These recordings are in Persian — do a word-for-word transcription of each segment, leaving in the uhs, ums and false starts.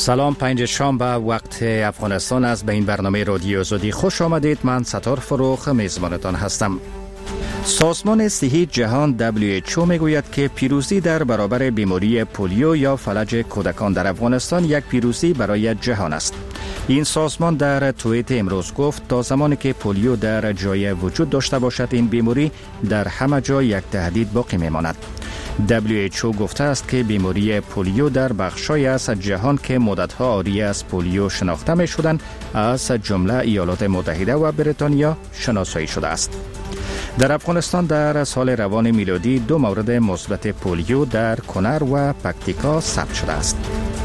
سلام، پنج شام به وقت افغانستان است. به این برنامه رادیو آزادی خوش آمدید. من ستار فروخ میزبانتان هستم. سازمان صحی جهان دبلیو اچ او میگوید که پیروزی در برابر بیماری پولیو یا فلج کودکان در افغانستان یک پیروزی برای جهان است. این سازمان در توییت امروز گفت تا زمانی که پولیو در جای وجود داشته باشد این بیماری در همه جا یک تهدید باقی میماند. دبلیو اچ او گفته است که بیماری پولیو در بخش‌های از جهان که مدت‌ها عاری از پولیو شناخته می‌شدند از جمله ایالات متحده و بریتانیا شناسایی شده است. در افغانستان در سال روان میلادی دو مورد مثبت پولیو در کنر و پکتیکا ثبت شده است.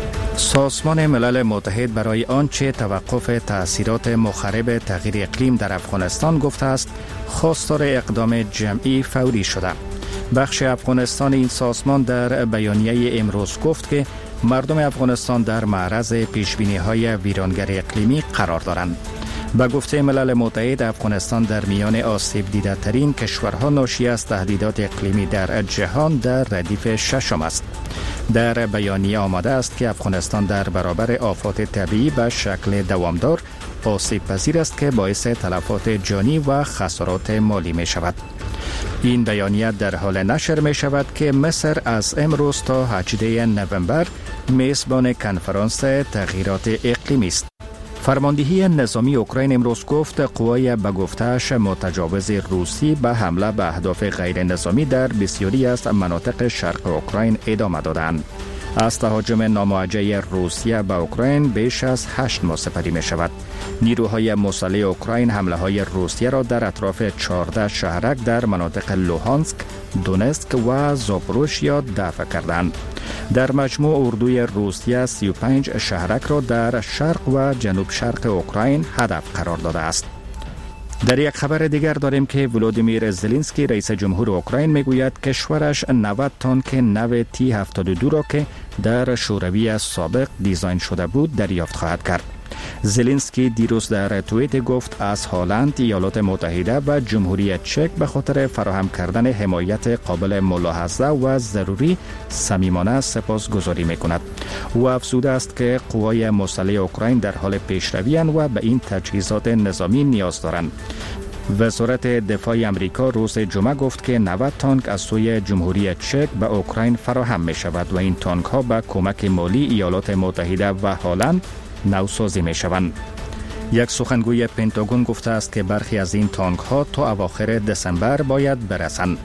سازمان ملل متحد برای آنچه توقف تأثیرات مخرب تغییر اقلیم در افغانستان گفته است خواستار اقدام جمعی فوری شده. بخش افغانستان این سازمان در بیانیه امروز گفت که مردم افغانستان در معرض پیشبینی‌های ویرانگر اقلیمی قرار دارند. به گفته ملل متحد افغانستان در میان آسیب دیده ترین کشورها ناشی از تهدیدات اقلیمی در جهان در ردیف ششم است. در بیانیه آمده است که افغانستان در برابر آفات طبیعی به شکل دوامدار آسیب پذیر است که باعث تلفات جانی و خسارات مالی می شود. این بیانیه در حال نشر می شود که مصر از امروز تا هجدهم نوامبر میزبان کنفرانس تغییرات اقلیمی است. فرماندهی نظامی اوکراین امروز گفت قوای به گفته‌اش متجاوز روسی به حمله به اهداف غیر نظامی در بسیاری از مناطق شرق اوکراین ادامه دادند. از تهاجم ناموجه روسیه به اوکراین بیش از هشت ماه سپری می شود. نیروهای مسلح اوکراین حمله های روسیه را در اطراف چهارده شهرک در مناطق لوهانسک، دونتسک و زاپوروژیا دفع کردند. در مجموع اردوی روسیه سی و پنج شهرک را در شرق و جنوب شرق اوکراین هدف قرار داده است. در یک خبر دیگر داریم که ولودیمیر زلنسکی رئیس جمهور اوکراین میگوید کشورش نود تانک نو تی هفتاد و دو را که در شوروی سابق دیزاین شده بود دریافت خواهد کرد. زلنسکی دیروز در توییت گفت از هلند، ایالات متحده و جمهوری چک به خاطر فراهم کردن حمایت قابل ملاحظه و ضروری صمیمانه سپاسگزاری میکند. او افزوده است که قوای مسلح اوکراین در حال پیشروی اند و به این تجهیزات نظامی نیاز دارند. وزارت دفاع امریکا روز جمعه گفت که نود تانک از سوی جمهوری چک به اوکراین فراهم می شود و این تانک ها به کمک مالی ایالات متحده و هلند نوسازی می شوند. یک سخنگوی پنتاگون گفته است که برخی از این تانک ها تا اواخر دسامبر باید برسند.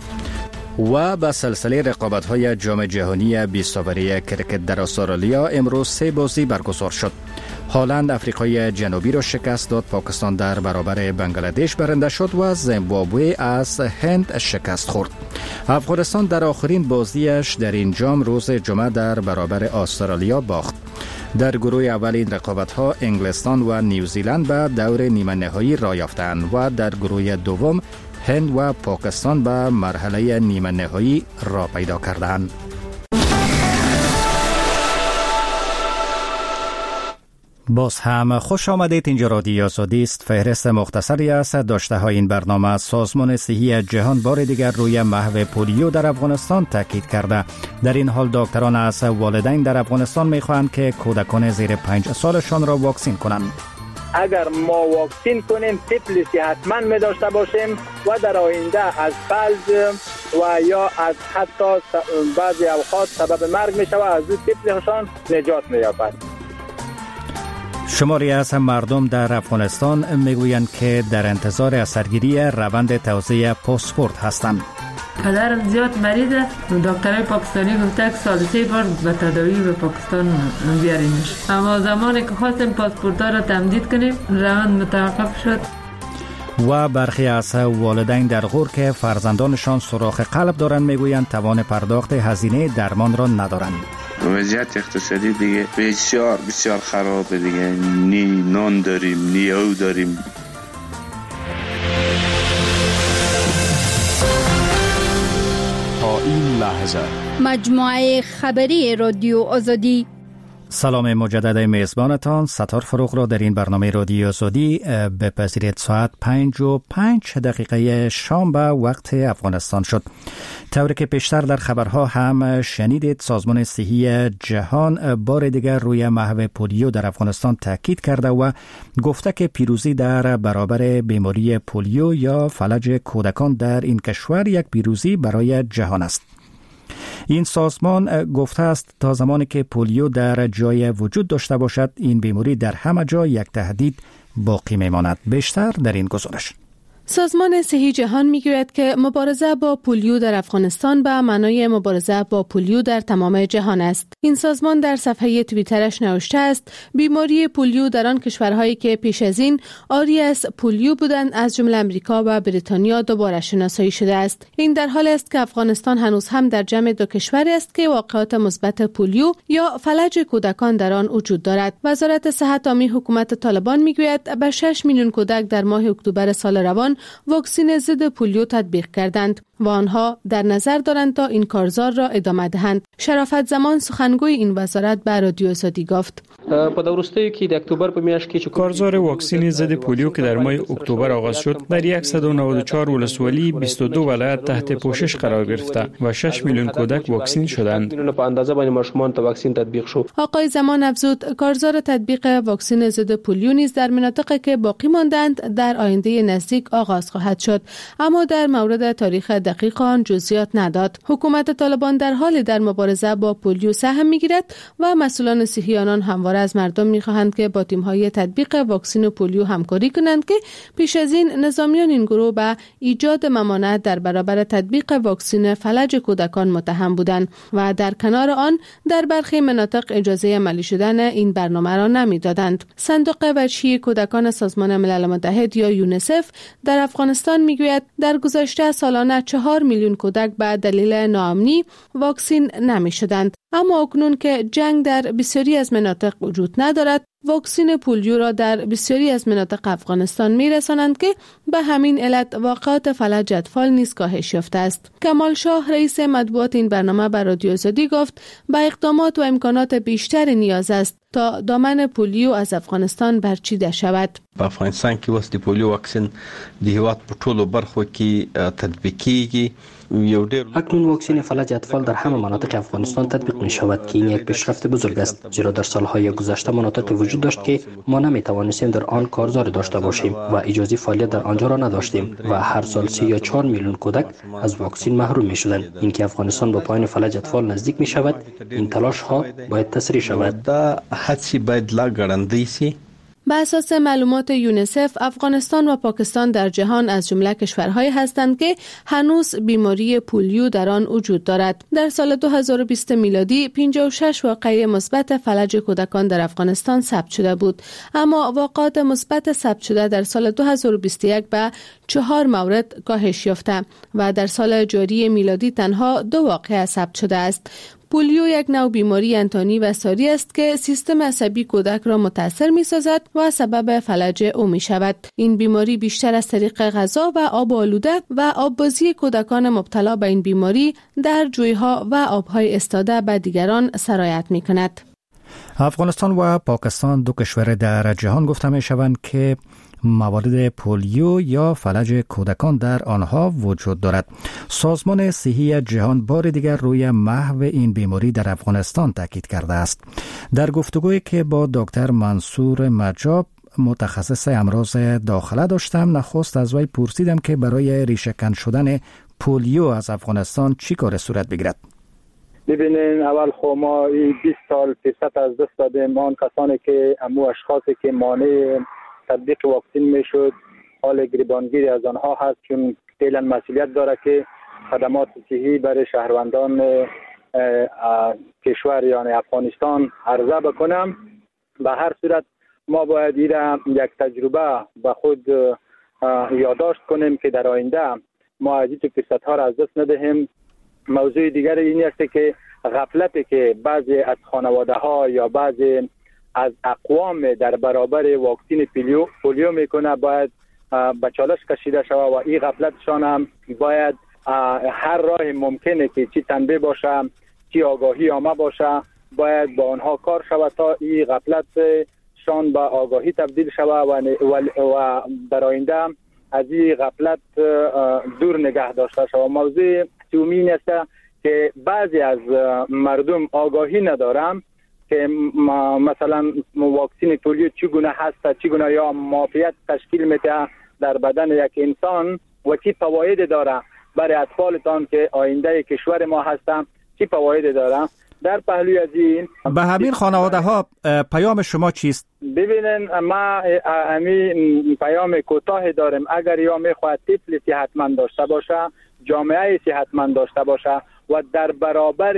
و به سلسله رقابت های جام جهانی بیست اوری کرکت در استرالیا امروز سه بازی برگزار شد. هلند افریقای جنوبی را شکست داد، پاکستان در برابر بنگلادش برنده شد و زیمبابوه از هند شکست خورد. افغانستان در آخرین بازیش در این جام روز جمعه در برابر استرالیا باخت. در گروه اول این رقابت‌ها انگلستان و نیوزیلند به دور نیمه نهایی راه یافتند و در گروه دوم هند و پاکستان به مرحله نیمه نهایی راه پیدا کردند. باز هم خوش آمدید. اینجا رادیو آزادی است. فهرست مختصری است داشته های این برنامه. سازمان صحی جهان بار دیگر روی محو پولیو در افغانستان تاکید کرده. در این حال دکتران از والدین در افغانستان میخواهند که کودکان زیر پنج سالشان را واکسین کنند. اگر ما واکسین کنیم تیفلیسی حتما می داشته باشیم و در آینده از فلج و یا از حتی بعضی اوقات سبب مرگ می شود از تیفلیشان نجات می یابد. شماری از مردم در افغانستان میگویند که در انتظار اثرگیری روند توزیع پاسپورت هستند. پدرم زیاد مریضه. دکترای پاکستانی گفته که سال سه بار به تداوی به پاکستان بیاریمش. اما زمانی که خواستیم پاسپورت را تمدید کنیم روند متوقف شد. و برخی از والدین در غور که فرزندانشان سوراخ قلب دارند میگویند توان پرداخت هزینه درمان را ندارند. وضعیت اقتصادی دیگه بسیار بسیار خرابه دیگه. نی نان داریم نی او داریم. تا این لحظه مجموعه خبری رادیو آزادی سلام مجدد میزبانتان ستار فروغ را در این برنامه رادیو زودی بپذیرید. ساعت پنج و پنج دقیقه شام به وقت افغانستان شد. طوری که پیشتر در خبرها هم شنیدید، سازمان صحی جهان بار دیگر روی محو پولیو در افغانستان تاکید کرده و گفته که پیروزی در برابر بیماری پولیو یا فلج کودکان در این کشور یک پیروزی برای جهان است. این سازمان گفته است تا زمانی که پولیو در جای وجود داشته باشد، این بیماری در همه جا یک تهدید باقی میماند. بیشتر در این گزارش. سازمان صحی جهان میگوید که مبارزه با پولیو در افغانستان به معنای مبارزه با پولیو در تمام جهان است. این سازمان در صفحه توییترش نوشته است بیماری پولیو در آن کشورهایی که پیش از این عاری از پولیو بودند از جمله امریکا و بریتانیا دوباره شناسایی شده است. این در حالی است که افغانستان هنوز هم در جمع دو کشوری است که واقعات مثبت پولیو یا فلج کودکان در آن وجود دارد. وزارت صحت عامه حکومت طالبان میگوید به شش میلیون کودک در ماه اکتبر سال روان واکسن ضد پولیو تطبیق کردند و آنها در نظر دارند تا این کارزار را ادامه دهند. شرافت زمان سخنگوی این وزارت به رادیو زودی گفت کارزار واکسن ضد پولیو که در ماه اکتبر آغاز شد در صد و نود و چهار ولسوالی بیست و دو ولایت تحت پوشش قرار گرفته و شش میلیون کودک واکسن شدند. آقای زمان افزود کارزار تطبیق واکسن ضد پولیو نیز در مناطقی که باقی ماندند در آینده نزدیک آغاز خواهد شد، اما در مورد تاریخ دقیق آن جزئیات نداد. حکومت طالبان در حال در مبارزه با پولیو سهم میگیرد و مسئولان صحی آنان همواره از مردم میخواهند که با تیم‌های تطبیق واکسن پولیو همکاری کنند که پیش از این نظامیان این گروه به ایجاد ممانعت در برابر تطبیق واکسن فلج کودکان متهم بودند و در کنار آن در برخی مناطق اجازه عملی شدن این برنامه را نمیدادند. صندوق وجهی کودکان سازمان ملل متحد یا یونیسف در افغانستان میگوید در گذشته سالانه چهار میلیون کودک به دلیل ناامنی واکسن نمی شدند، اما اکنون که جنگ در بسیاری از مناطق وجود ندارد، واکسن پولیو را در بسیاری از مناطق افغانستان می رسانند که به همین علت واقعات فلج اطفال نیز کاهش یافته است. کمال شاه رئیس مطبوعات این برنامه بر رادیو زودی گفت به اقدامات و امکانات بیشتر نیاز است تا دامن پولیو از افغانستان برچیده شود. په افغانستان کې وس د پولیو واکسن د هیواد په ټولو برخو کې تطبیق کیږي. اکنون واکسن فلج اطفال در همه مناطق افغانستان تطبیق می شود که این یک پیشرفت بزرگ است، زیرا در سالهای گذشته مناطق وجود داشت که ما نمی توانستیم در آن کارزار داشته باشیم و اجازه فعالیت در آنجا را نداشتیم و هر سال سه یا چهار میلیون کودک از واکسن محروم می شدند. اینکه افغانستان با پایان فلج اطفال نزدیک می شود، این تلاش ها باید تسریع شود. حدسی باید لا ګړندۍ سي. به اساس معلومات یونیسف، افغانستان و پاکستان در جهان از جمله کشورهایی هستند که هنوز بیماری پولیو در آن وجود دارد. در سال دو هزار و بیست میلادی پنجاه و شش واقعه مثبت فلج کودکان در افغانستان ثبت شده بود، اما واقعات مثبت ثبت شده در سال دو هزار و بیست و یک به چهار مورد کاهش یافته و در سال جاری میلادی تنها دو واقعه ثبت شده است. پولیو یک نوع بیماری انتانی و ساری است که سیستم عصبی کودک را متاثر می سازد و سبب فلج او می شود. این بیماری بیشتر از طریق غذا و آب آلوده و آببازی کودکان مبتلا به این بیماری در جویها و آبهای استاده به دیگران سرایت می کند. افغانستان و پاکستان دو کشور در جهان گفته می شوند که موارد پولیو یا فلج کودکان در آنها وجود دارد. سازمان صحی جهان بار دیگر روی محو این بیماری در افغانستان تاکید کرده است. در گفتگویی که با دکتر منصور مجاب متخصص امراض داخله داشتم، نخست از وی پرسیدم که برای ریشه‌کن شدن پولیو از افغانستان چی کار صورت بگیرد. ببینین، اول خو ما بیست سال فرصت از دست دادیم. آن کسانی که امو اشخاصی که مانع تطبیق واکسن میشد، حال گریبانگیری از آنها هست، چون فعلا مسئولیت داره که خدمات صحی برای شهروندان کشور یعنی افغانستان عرضه بکنم. به هر صورت ما باید ایره یک تجربه به خود یادداشت کنیم که در آینده ما از این فرصت ها را از دست ندهیم. موضوع دیگر این است که غفلتی که بعضی از خانواده ها یا بعضی از اقوام در برابر واکسن پولیو پولیو میکنه باید به چالش کشیده شود و این غفلتشان هم باید هر راه ممکنه که چی تنبیه باشه، چی آگاهی آمه باشه باید با آنها کار شود تا این غفلت شان به آگاهی تبدیل شود و, و در آینده از این غفلت دور نگه داشته شود. موضوع دومی این است که بعضی از مردم آگاهی ندارند که مثلا واکسن پولیو چگونه هست، چگونه یا معافیت تشکیل میده در بدن یک انسان و چی فواید داره برای اطفالتان که آینده کشور ما هستند، چی فواید داره. در پهلوی از این به همین خانواده ها پیام شما چیست؟ ببینن ما همین پیام کوتاه داریم. اگر یا میخواد طفل صحتمند داشته باشه، جامعه صحتمند داشته باشه و در برابر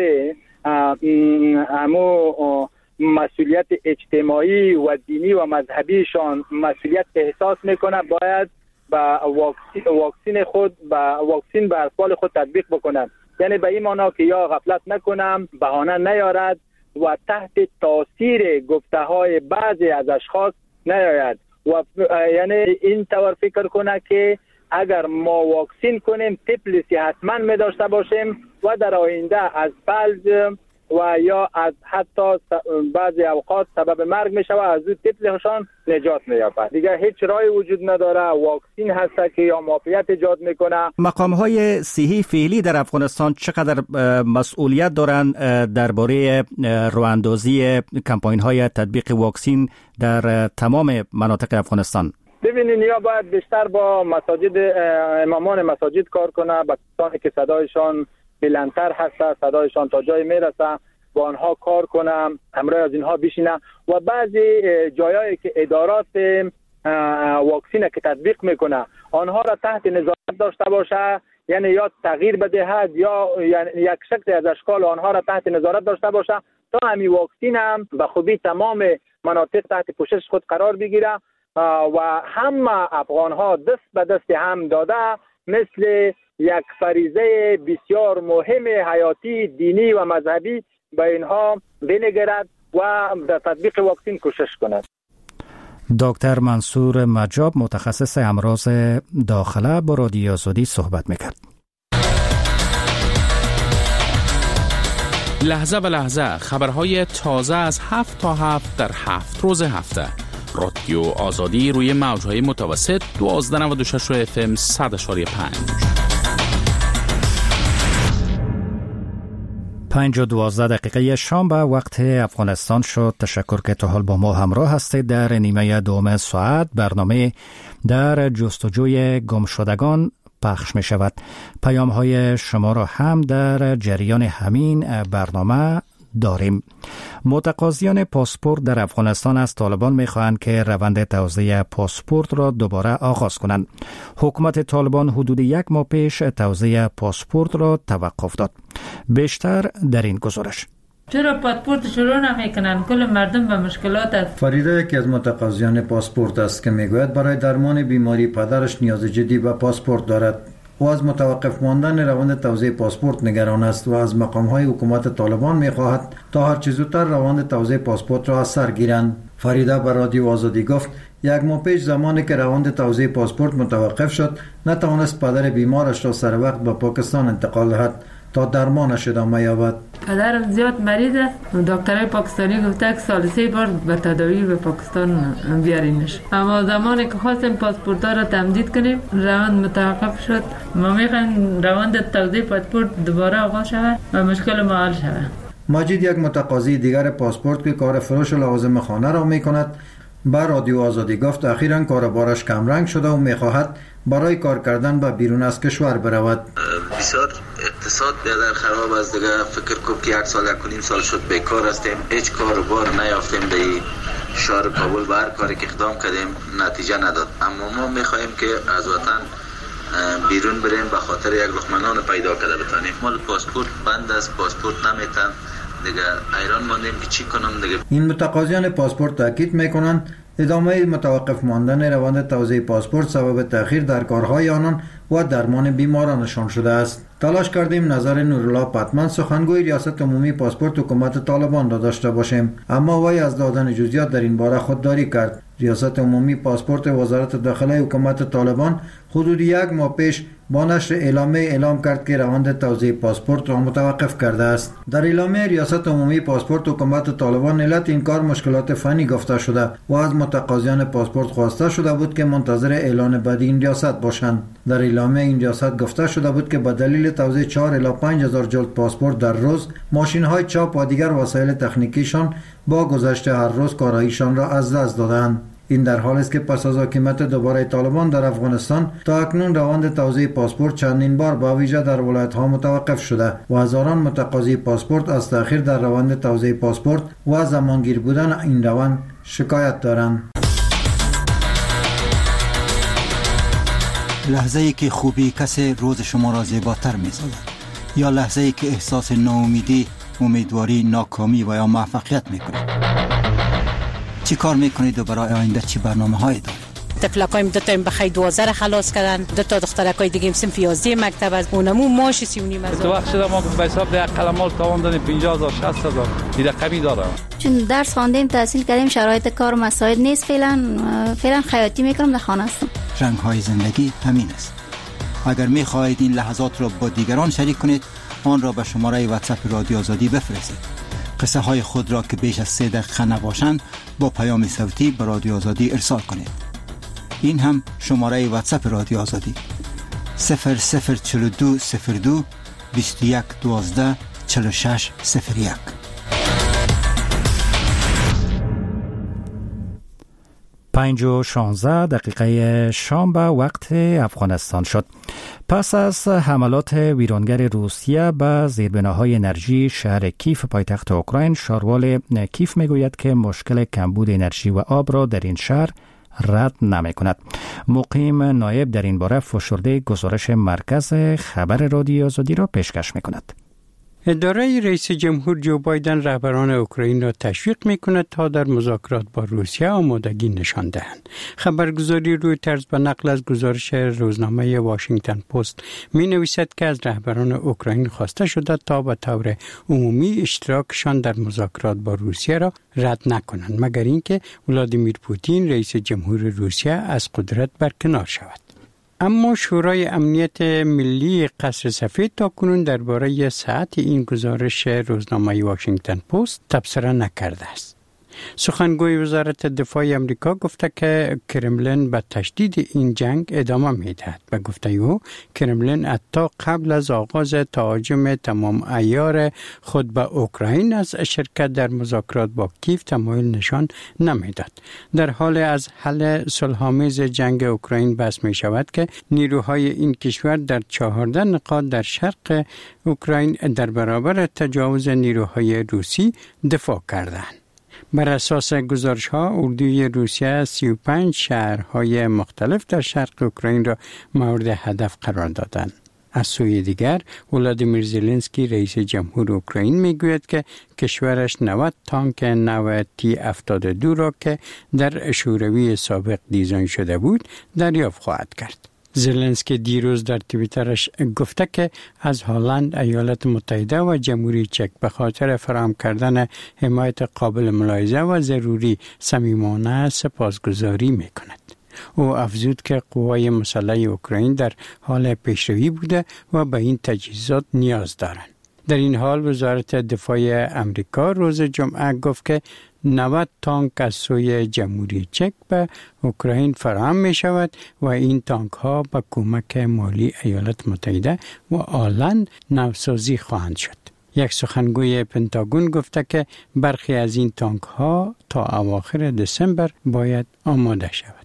همو مسئولیت اجتماعی و دینی و مذهبیشان مسئولیت احساس میکنه، باید با واکسن خود با واکسن به اطفال خود تطبیق بکنه. یعنی به این معنا که یا غفلت نکنم، بهانه نیارد و تحت تاثیر گفته های بعضی از اشخاص نیاید و یعنی این طور فکر کنه که اگر ما واکسن کنیم طفل صحتمند می داشته باشیم و در آینده از فلج و یا از حتی بعضی اوقات سبب مرگ می شود، از اون طفلشان نجات می یابد. دیگه هیچ راهی وجود نداره. واکسن هست که یا معافیت ایجاد میکنه. مقام های صحی فعلی در افغانستان چقدر مسئولیت دارند درباره راهاندازی کمپاین های تطبیق واکسن در تمام مناطق افغانستان؟ ببینین یا باید بیشتر با مساجد امامان مساجد کار کنه، با کسانی که صدایشان بلندتر هست، صدایشان تا جای میرسه، با آنها کار کنم، همراه از اینها بشینم و بعضی جایایی که ادارات واکسین که تطبیق میکنه آنها را تحت نظارت داشته باشه، یعنی یا تغییر بدهد یا یعنی یک شکل از اشکال آنها را تحت نظارت داشته باشه تا همین واکسین هم به خوبی تمام مناطق تحت پوشش خود قرار بگیره و همه افغان ها دست به دست هم داده مثل یک فریضه بسیار مهم حیاتی دینی و مذهبی به اینها بنگرد و در تطبیق واکسن کوشش کند. دکتر منصور مجاب متخصص امراض داخله با رادیو آزادی صحبت میکرد. لحظه به لحظه خبرهای تازه از هفت تا هفت در هفت روز هفته. رادیو آزادی روی موجهای متوسط دوازده نود و شش اف ام صد اشاری پنج. پنج و دوازده دقیقه شام به وقت افغانستان شد. تشکر که تا حال با ما همراه هستید. در نیمه دوم ساعت برنامه در جستجوی گمشدگان پخش می شود. پیام های شما را هم در جریان همین برنامه داریم. متقاضیان پاسپورت در افغانستان از طالبان می خواهند که روند توزیع پاسپورت را دوباره آغاز کنند. حکومت طالبان حدود یک ماه پیش توزیع پاسپورت را توقف داد. بیشتر در این گزارش. چرا پاسپورت شروع نمیکنن؟ کل مردم به مشکلات است. فریده یکی از متقاضیان پاسپورت است که میگوید برای درمان بیماری پدرش نیاز جدی به پاسپورت دارد. او از متوقف ماندن روند توزیع پاسپورت نگران است و از مقام‌های حکومت طالبان می‌خواهد تا هر چه زودتر روند توزیع پاسپورت را از سر گیرند. فریده به رادیو آزادی گفت یک ماه پیش زمانی که روند توزیع پاسپورت متوقف شد نتوانست پدر بیمارش را سر وقت به پاکستان انتقال دهد تا درمانش ادامه یابد. پدرم زیاد مریض است. دکترای پاکستانی گفته که سال سه بار به تداوی به پاکستان بیارینش. اما زمانی که خواستیم پاسپورت را تمدید کنیم روند متوقف شد. ما میخوایم روند توزیع پاسپورت دوباره آغاز شود و مشکل ما حل شود. ماجد یک متقاضی دیگر پاسپورت که کار فروش لوازم خانه را میکند با رادیو آزادی گفت اخیراً کاربارش کمرنگ شده و میخواهد برای کار کردن به بیرون از کشور برود. بسیار اقتصاد بیادر خراب است دیگه. فکر کنم که یک سال یک نیم سال شد بیکار هستیم، هیچ کار و بار نیافتیم در شهر کابل. به هر کاری که اقدام کردیم نتیجه نداد. اما ما میخواهیم که از وطن بیرون بریم به خاطر یک لقمه نان پیدا کرده بتانیم. مال پاسپورت بند است، پاسپورت نمیتن دیگه. حیران ماندیم که چی کنم دیگه. این متقاضیان پاسپورت تاکید میکنند ادامه متوقف ماندن روند توزیع پاسپورت سبب تأخیر در کارهای آنان و درمان بیمارانشان شده است. تلاش کردیم نظر نورالله پتمن سخنگوی ریاست عمومی پاسپورت حکومت طالبان را داشته باشیم، اما وی از دادن جزئیات در این باره خودداری کرد. ریاست عمومی پاسپورت وزارت داخله حکومت طالبان حدود یک ماه پیش با نشر اعلامیه اعلام کرد که روند توزیع پاسپورت را متوقف کرده است. در اعلامیه ریاست عمومی پاسپورت حکومت طالبان علت این کار مشکلات فنی گفته شده و از متقاضیان پاسپورت خواسته شده بود که منتظر اعلان بعدی این ریاست باشند. در اعلامیه این ریاست گفته شده بود که به دلیل توزیع چهار الی پنج هزار جلد پاسپورت در روز، ماشین‌های چاپ و دیگر وسایل تکنیکیشان با گذشت هر روز کاراییشان را از دست دادند. این در حالی است که پس از حکومت دوباره طالبان در افغانستان تا اکنون روند توزیع پاسپورت چندین بار با ویژه در ولایت‌ها متوقف شده و هزاران متقاضی پاسپورت از تأخیر در روند توزیع پاسپورت و زمانگیر بودن این روند شکایت دارند. لحظه‌ای که خوبی کسی روز شما را زیباتر می‌سازد یا لحظه‌ای که احساس ناامیدی، امیدواری، ناکامی و یا موفقیت می‌کنید. چی کار میکنید و برای آینده چی برنامه هایی دارید؟ طفلکایم دو تا بخیر دوازده خلاص کردن، دو تا دخترکای دیگه صنف یازده مکتب از اونمو ماش سی و نیم هزار. تو وقت شده ما به حساب ده قلمال تاوان دادیم پنجاه هزار شصت هزار این رقمی داره. چون درس خواندیم تحصیل کردیم شرایط کار مساعد نیست، فعلا فعلا خیاطی میکنم در خانه هستم. رنگ های زندگی همین است. اگر میخواهید این لحظات را با دیگران شریک کنید آن را به شماره واتساپ رادیو آزادی بفرستید. قصه های خود را که بیش از سه دقیقه نباشند با پیام صوتی به رادیو آزادی ارسال کنید. این هم شماره واتساپ رادیو آزادی صفر صفر چهل و دو صفر دو بیست و یک دوازده چهل و شش صفر یک. پنج و شانزده دقیقه شام به وقت افغانستان شد. پس از حملات ویرانگر روسیه به زیربناهای انرژی شهر کیف پایتخت اوکراین، شاروال کیف میگوید که مشکل کمبود انرژی و آب را در این شهر رد نمی کند. مقیم نایب در این باره فشرده گزارش مرکز خبر رادیو آزادی را پیشکش می کند. اداره رئیس جمهور جو بایدن رهبران اوکراین را تشویق می‌کند تا در مذاکرات با روسیه آمادگی نشان دهند. خبرگزاری رویترز به نقل از گزارش روزنامه واشنگتن پست می‌نویسد که از رهبران اوکراین خواسته شده تا به طور عمومی اشتراکشان در مذاکرات با روسیه را رد نکنند مگر اینکه ولادیمیر پوتین رئیس جمهور روسیه از قدرت برکنار شود. اما شورای امنیت ملی قصر سفید تاکنون درباره صحت این گزارش روزنامه واشنگتن پست تبصره نکرده است. سخنگوی وزارت دفاع امریکا گفته که کرملین به تشدید این جنگ ادامه می‌دهد. به گفته او کرملین حتی قبل از آغاز تهاجم تمام عیار خود به اوکراین از شرکت در مذاکرات با کیف تمایل نشان نمیداد. در حال از حل صلح‌آمیز جنگ اوکراین بحث می شود که نیروهای این کشور در چهارده نقاط در شرق اوکراین در برابر تجاوز نیروهای روسی دفاع کردند. بر اساس گزارش ها اردوی روسیه سی و پنج شهرهای مختلف در شرق اوکراین را مورد هدف قرار دادند. از سوی دیگر ولادیمیر زلنسکی رئیس جمهور اوکراین میگوید که کشورش نود تانک نو تی هفتاد و دو را که در شوروی سابق دیزاین شده بود دریافت خواهد کرد. زلنسکی دیروز در توییترش گفته که از هلند، ایالات متحده و جمهوری چک به خاطر فراهم کردن حمایت قابل ملاحظه و ضروری صمیمانه سپاسگزاری می‌کند. او افزود که قوای مسلح اوکراین در حال پیشروی بوده و به این تجهیزات نیاز دارند. در این حال وزارت دفاع امریکا روز جمعه گفت که نود تانک از سوی جمهوری چک به اوکراین فراهم می شود و این تانک ها به کمک مالی ایالات متحده و هلند نوسازی خواهند شد. یک سخنگوی پنتاگون گفته که برخی از این تانک ها تا اواخر دسامبر باید آماده شود.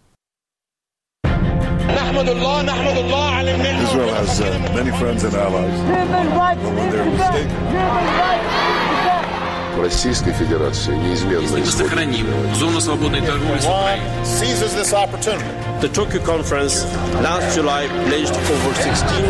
نحمد الله نحمد الله على المنة. Israel has uh, many friends and allies. When they're mistaken. Российской Федерации неизменно сохраним зону свободной торговли с Украиной. Seizes this opportunity. The Tokyo conference last July pledged over sixteen.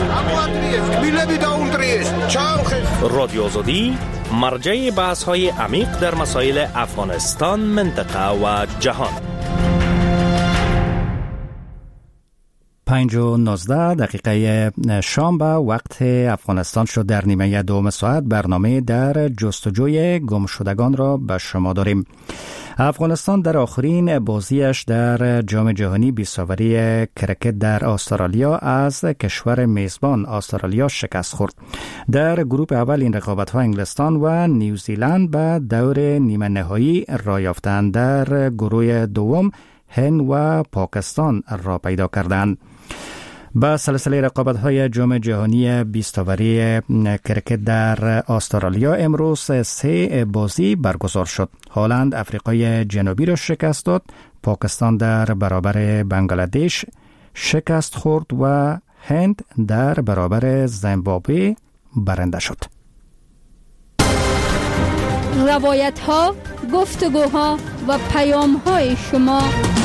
رادیو آزادی مرجع بحث‌های عمیق در مسائل افغانستان، منطقه و جهان. پنج و نوزده دقیقه شام به وقت افغانستان شد. در نیمه دوم ساعت برنامه در جستجوی گمشدگان را به شما داریم. افغانستان در آخرین بازیش در جام جهانی بیساوری کرکت در استرالیا از کشور میزبان استرالیا شکست خورد. در گروه اول این رقابت‌ها انگلستان و نیوزیلند به دور نیمه نهایی را یافتند. در گروه دوم هند و پاکستان را پیدا کردند. با سلسله رقابت‌های جام جهانی بیستاوری کرکت در استرالیا امروز سه بازی برگزار شد. هلند افریقای جنوبی را شکست داد، پاکستان در برابر بنگلادش شکست خورد و هند در برابر زیمبابوه برنده شد. روایت‌ها، گفتگوها و پیام‌های شما.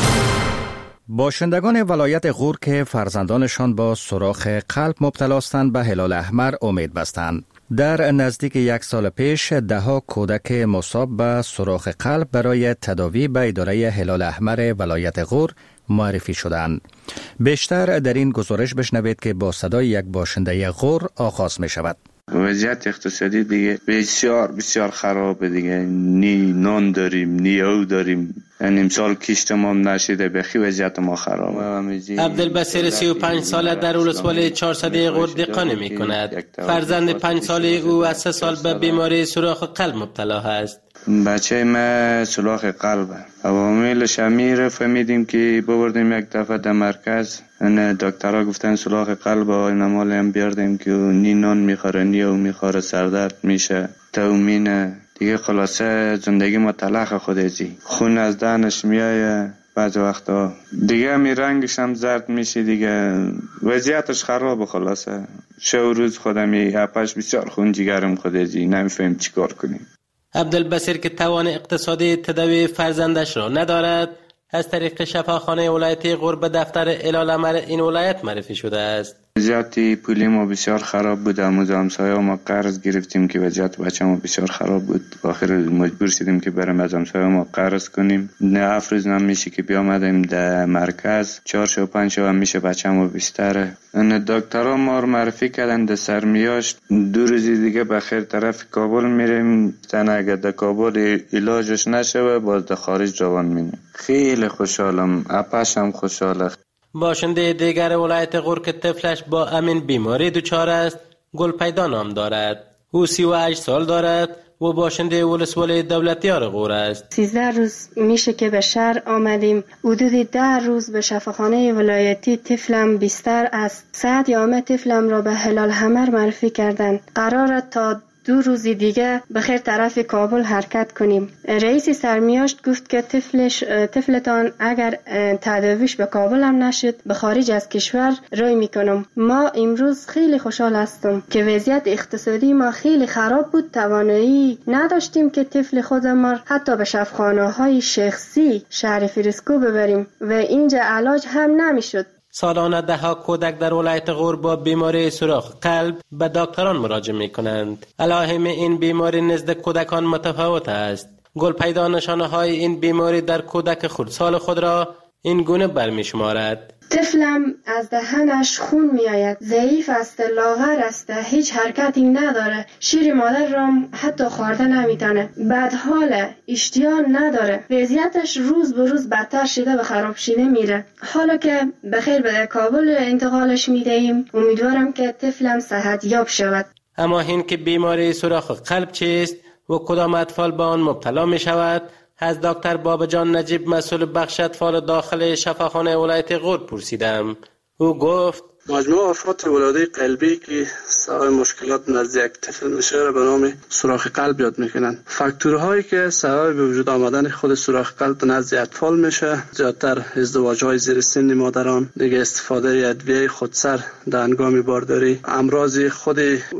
باشندگان ولایت غور که فرزندانشان با سوراخ قلب مبتلا هستند به هلال احمر امید بستند. در نزدیک یک سال پیش دهها کودک مصاب به سوراخ قلب برای تداوی به اداره هلال احمر ولایت غور معرفی شدند. بیشتر در این گزارش بشنوید که با صدای یک باشنده غور آغاز می شود. وضعیت اقتصادی دیگه بسیار بسیار خرابه دیگه. نی نان داریم نی او داریم. یعنی امسال کشت ما نشده، بخی وضعیت ما خرابه. عبدالبصیر سی و پنج ساله در ولسوالی چهارصد غور دقانی می کند. فرزند پنج ساله او از سه سال به بیماری سوراخ قلب مبتلا است. بچه ما سوراخ قلبه. عواملش امیر فهمیدیم که ببردیم یک دفعه در مرکز. ان دکترها گفتن سوراخ قلب و نمال هم بیاردیم که نی نان میخوره نی او میخوره، سردرد میشه، تومینه دیگه. خلاصه زندگی ما تلخ خودزی، خون از دهنش میایه بعض وقتا دیگه، می رنگش هم زرد میشه دیگه. وضعیتش خرابه. خلاصه شو روز خودمی اپش بسیار خون جگرم خودزی، نمیفهم چیکار کنیم. عبدالبصیر که توان اقتصادی تداوی فرزندش را ندارد، از طریق شفاخانه ولایتی غور به دفتر هلال احمر این ولایت معرفی شده است. وضعیت پولی ما بسیار خراب بود. امروز همسایه ما قرض گرفتیم که وضعیت بچه ما بسیار خراب بود. آخر مجبور شدیم که بریم از همسایه ما قرض کنیم. نه افروز نمیشه که بیامدیم در مرکز، چهار شو پنج شو هم میشه بچه ما بیشتره. نه دکترها ما رو معرفی کردن در سرمیاشت. دو روز دیگه بخیر طرف کابل میریم. تن اگر در کابل علاجش نشه باز در خارج جوان مینیم. خیلی خوشحالم، اپش هم خوشحاله. باشنده دیگر ولایت غور که طفلش با امین بیماری دچار است، گلپیدا نام دارد. او سی و هشت سال دارد و باشنده ولسوالی دولتیار غور است. سیزده روز میشه که به شهر آمدیم. حدود ده روز به شفاخانه ولایتی طفلم بیستر است. ساعت یامه طفلم را به هلال احمر معرفی کردند. قراره تا دو روز دیگه بخیر طرف کابل حرکت کنیم. رئیس سرمیاشت گفت که طفلش طفلتان اگر تداویش به کابل هم نشد به خارج از کشور روی میکنم. ما امروز خیلی خوشحال هستم که وضعیت اقتصادی ما خیلی خراب بود. توانایی نداشتیم که طفل خودمان حتی به شفاخانه های شخصی شهر فریسکو ببریم و اینجا علاج هم نمیشد. سالانه ده ها کودک در ولایت غور با بیماری سوراخ قلب به دکتران مراجعه می کنند. علائم این بیماری نزد کودکان متفاوت است. گل پیدا نشانه های این بیماری در کودک خردسال خود را این گونه برمی شمارد. طفلم از دهنش خون می آید. ضعیف است، لاغر است، هیچ حرکتی نداره. شیر مادر را حتی خورده نمیتونه. بدحاله، اشتها نداره. وضعیتش روز به روز بدتر شده و خراب شده میره. حالا که بخیر به کابل انتقالش میدهیم، امیدوارم که طفلم صحت یاب شود. اما این که بیماری سوراخ قلب چیست و کدام اطفال به آن مبتلا می شود، از دکتر بابجان نجیب مسئول بخش اطفال داخل شفاخانه ولایت غور پرسیدم. او گفت مجموع آفات ولادت قلبی که سبب مشکلات نزد یک طفل میشه را به نام سوراخ قلب یاد میکنن. فاکتورهایی که سبب به وجود آمدن خود سوراخ قلب نزد اطفال میشه زیادتر ازدواج‌های زیر سن مادران، دیگه استفاده ادویه خودسر در هنگام بارداری، امراض خود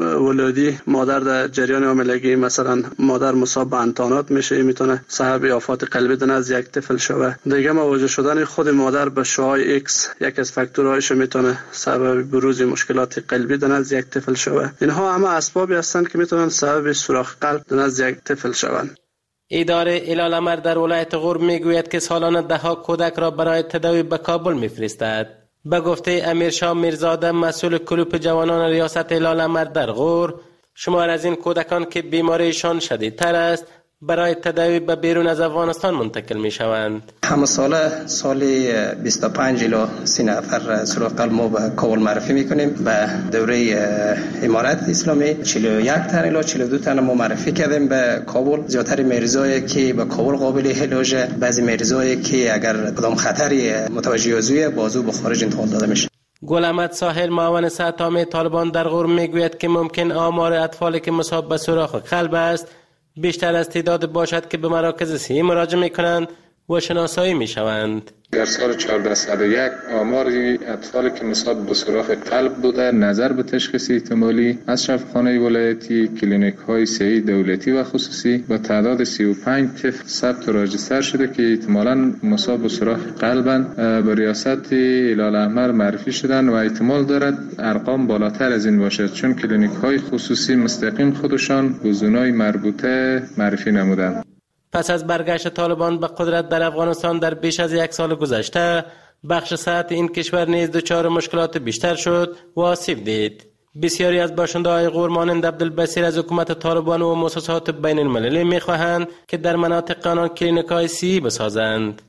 ولادی مادر در جریان حاملگی، مثلا مادر مصاب به انتانات میشه، میتونه سبب آفات قلبی نزد یک طفل شوه. دیگه مواجه شدن خود مادر به شعاع ایکس یک از فاکتورهایش میتونه سبب بروز مشکلات قلبی در نزد یک طفل شوه. اینها همه اسبابی هستند که میتونن سبب سوراخ قلب در نزد یک طفل شوند. اداره هلال احمر در ولایت غور میگوید که سالانه ده ها کودک را برای تداوی به کابل میفرستد. به گفته امیرشاه میرزاده مسئول کلوپ جوانان ریاست هلال احمر در غور، شمار از این کودکان که بیماریشان شدیدتر است برای تداوی به بیرون از افغانستان منتقل می شوند. همه ساله سالی بیست و پنج الی سی نفر سوراخ قلب ما به کابل معرفی میکنیم. به دوره امارت اسلامی چهل و یک تن الی چهل و دو تن ما معرفی کردیم به کابل. زیادتر مریضایی که به کابل قابل علاج، بعضی مریضایی که اگر کدام خطری متوجه عضوی بازو به خارج انتقال داده میشه. گل احمد ساحل معاون صحت عامه طالبان در غور میگوید که ممکن آمار اطفالی که مصاب به سوراخ قلب است بیشتر از تعداد باشد که به مراکز صحی مراجعه میکنند و شناسایی میشوند. در سال چهارده صد و یک آمار اطفال که مصاب به سوراخ قلب بوده نظر به تشخیص احتمالی از شفاخانه ولایتی، کلینیک های صحی دولتی و خصوصی با تعداد سی و پنج طفل ثبت و راجستر شده که احتمالاً مصاب به سوراخ قلبند. به ریاست هلال احمر معرفی شدن و احتمال دارد ارقام بالاتر از این باشد، چون کلینیک های خصوصی مستقیم خودشان گزینه‌های مربوطه معرفی نمودند. پس از برگشت طالبان به قدرت در افغانستان در بیش از یک سال گذشته، بخش صحت این کشور نیز دچار مشکلات بیشتر شد و آسیب دید. بسیاری از باشنده‌های غور مانند عبدالبصیر از حکومت طالبان و مؤسسات بین المللی می‌خواهند که در مناطق آنان کلینیک‌های صحی بسازند.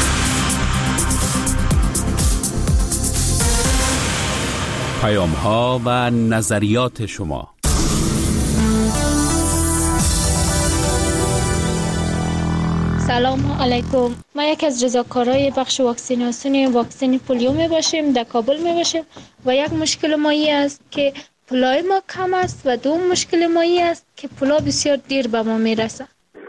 پیام‌ها و نظریات شما. سلام علیکم. ما یک از رضاکارای بخش واکسیناسیون واکسن پولیو می باشیم، در کابل می باشیم و یک مشکل ما این است که پولای ما کم است و دوم مشکل ما این است که پولا بسیار دیر به ما می رسه.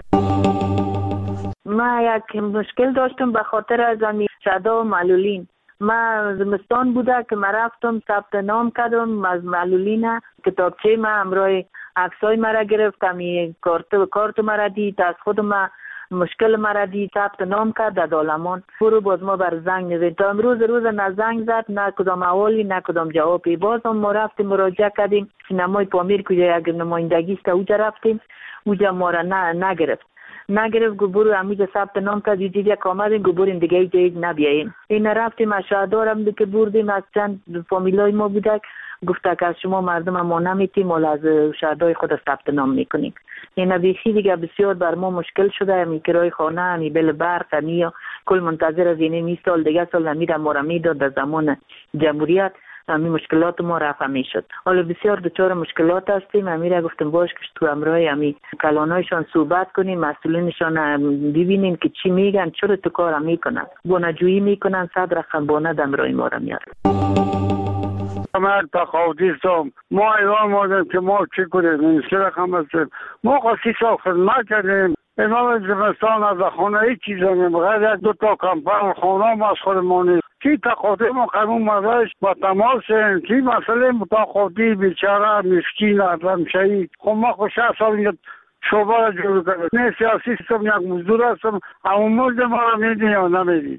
ما یک مشکل داشتم به خاطر از امی شدا و معلولین. ما زمستان بوده که ما رفتم ثبت نام کردم از معلولین، کتابچه ما همراه عکسای مرا گرفتم، کارت کارت مرا دید، از خود ما مشکل مرا دید، ثبت نام کرد در دالمان. برو باز ما بر زنگ نزد تا امروز روز نه زنگ زد نه کدام احوالی نه کدام جوابی. باز هم ما رفتیم مراجعه کردیم سینمای پامیر کجا یک نمایندگی است اونجا رفتیم، اونجا ما را نه نگرفت نگرفت گو برو همینجا ثبت نام کرد یه دیگه آمدیم گو برین دیگه جایی نبیاییم. این رفتیم از شهردارم که بردیم از چند فامیلای ما بودک، گفته که از شما مردم ما نمیتیم ولی از شهردار خود ثبت نام میکنیم. این بیخی دیگه بسیار بر ما مشکل شده. همی کرای خانه، همی بل برق، همی کل منتظر از اینه می سال دیگه سال همی ما را میداد در زمان جمهوریت. همی مشکلات ما رفع میشد. حالا بسیار دچار مشکلات هستیم. همی را گفتم باش که تو امرای همی کلانایشان صحبت کنیم، مسئولینشان ببینیم که چی میگن، چرا تو کار میکنن، بانجویی میکنن، صد رقم بانه دمرای ما را میارن. ما تقاضیستم ما ایوان مادم که ما چی کنیم این سه رقم هستیم. ما خواهی سال خدمت کردیم امام زمستان از خانه ای چیز همیم غیر یک دو تا کمپر خانه هم از خودمانی چی تقاضی ما قانون مدرش با تماس این چی مسئله متقاضی بیچاره مسکین ادلم شهید. خب ما خود شهر سال اینجا شعبه را جور کردیم. نه سیاسی هستم یک مزدور هستم اما مزد ما را میدین یا نمیدین.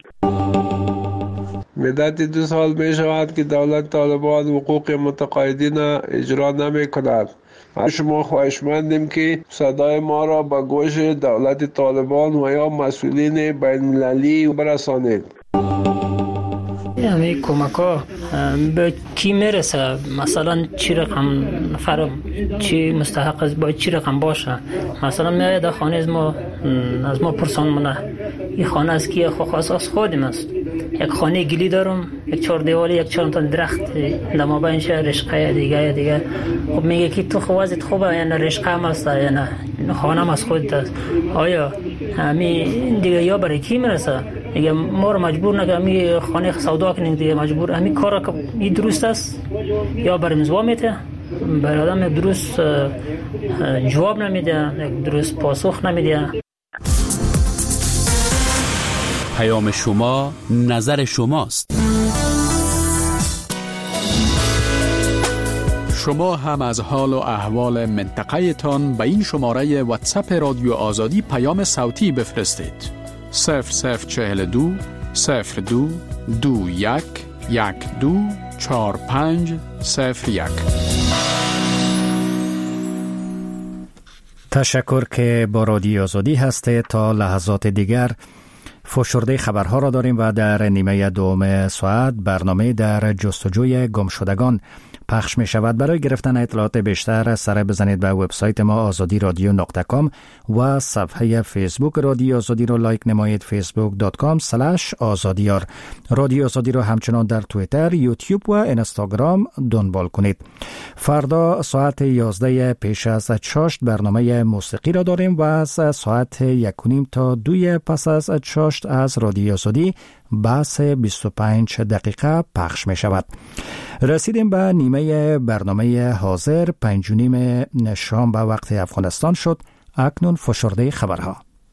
مدت دو سال می شود که دولت طالبان حقوق متقاعدین اجرا نمی کند. شما خواهشمندیم که صدای ما را به گوش دولت طالبان و یا مسئولین بین المللی برسانید. همه کمک ها به کی میرسه؟ مثلا چی رقم نفر چی مستحق است باید چی رقم باشه؟ مثلا میاید در خانه از ما از ما پرسان منه این خانه از کی؟ خواست از خودم است. یک خانه گلی دارم، یک چهار دیوالی، یک چهار تا درخت در مابین شهر رشقه دیگه دیگه. خب میگه که تو خوازت خوبه یا نه رشقه هم است یا نه خانه هم از خودت است. آیا همین دیگه یا برای کی میرسه؟ میگه ما رو مجبور نگه می خانه سودا کنیم دیگه مجبور همین کار که این درست است یا برای مزوا میته برای آدم درست جواب نمیده، درست پاسخ نمیده. پیام شما نظر شماست. شما هم از حال و احوال منطقه تان به این شماره واتساپ رادیو آزادی پیام صوتی بفرستید. صفر صفر چهل دو صفر دو دو یک یک دو چهار پنج صفر یک. تشکر که با رادیو آزادی هسته. تا لحظات دیگر فشرده خبرها را داریم و در نیمه دوم ساعت برنامه در جستجوی گمشدگان پخش می شود. برای گرفتن اطلاعات بیشتر سر بزنید به وبسایت ما آزادی رادیو نقطه کام و صفحه فیسبوک رادیو آزادی رو لایک نمایید، فیسبوک دات کام اسلش آزادیار. رادیو آزادی رو همچنان در توییتر، یوتیوب و اینستاگرام دنبال کنید. فردا ساعت یازده پیش از چاشت برنامه موسیقی را داریم و از ساعت یک و نیم تا دوی پس از چاشت از رادیو آزادی بحث بیست و پنج دقیقه پخش می شود. رسیدیم به نیمه برنامه حاضر. پنج و نیم شام به وقت افغانستان شد. اکنون فشرده خبرها.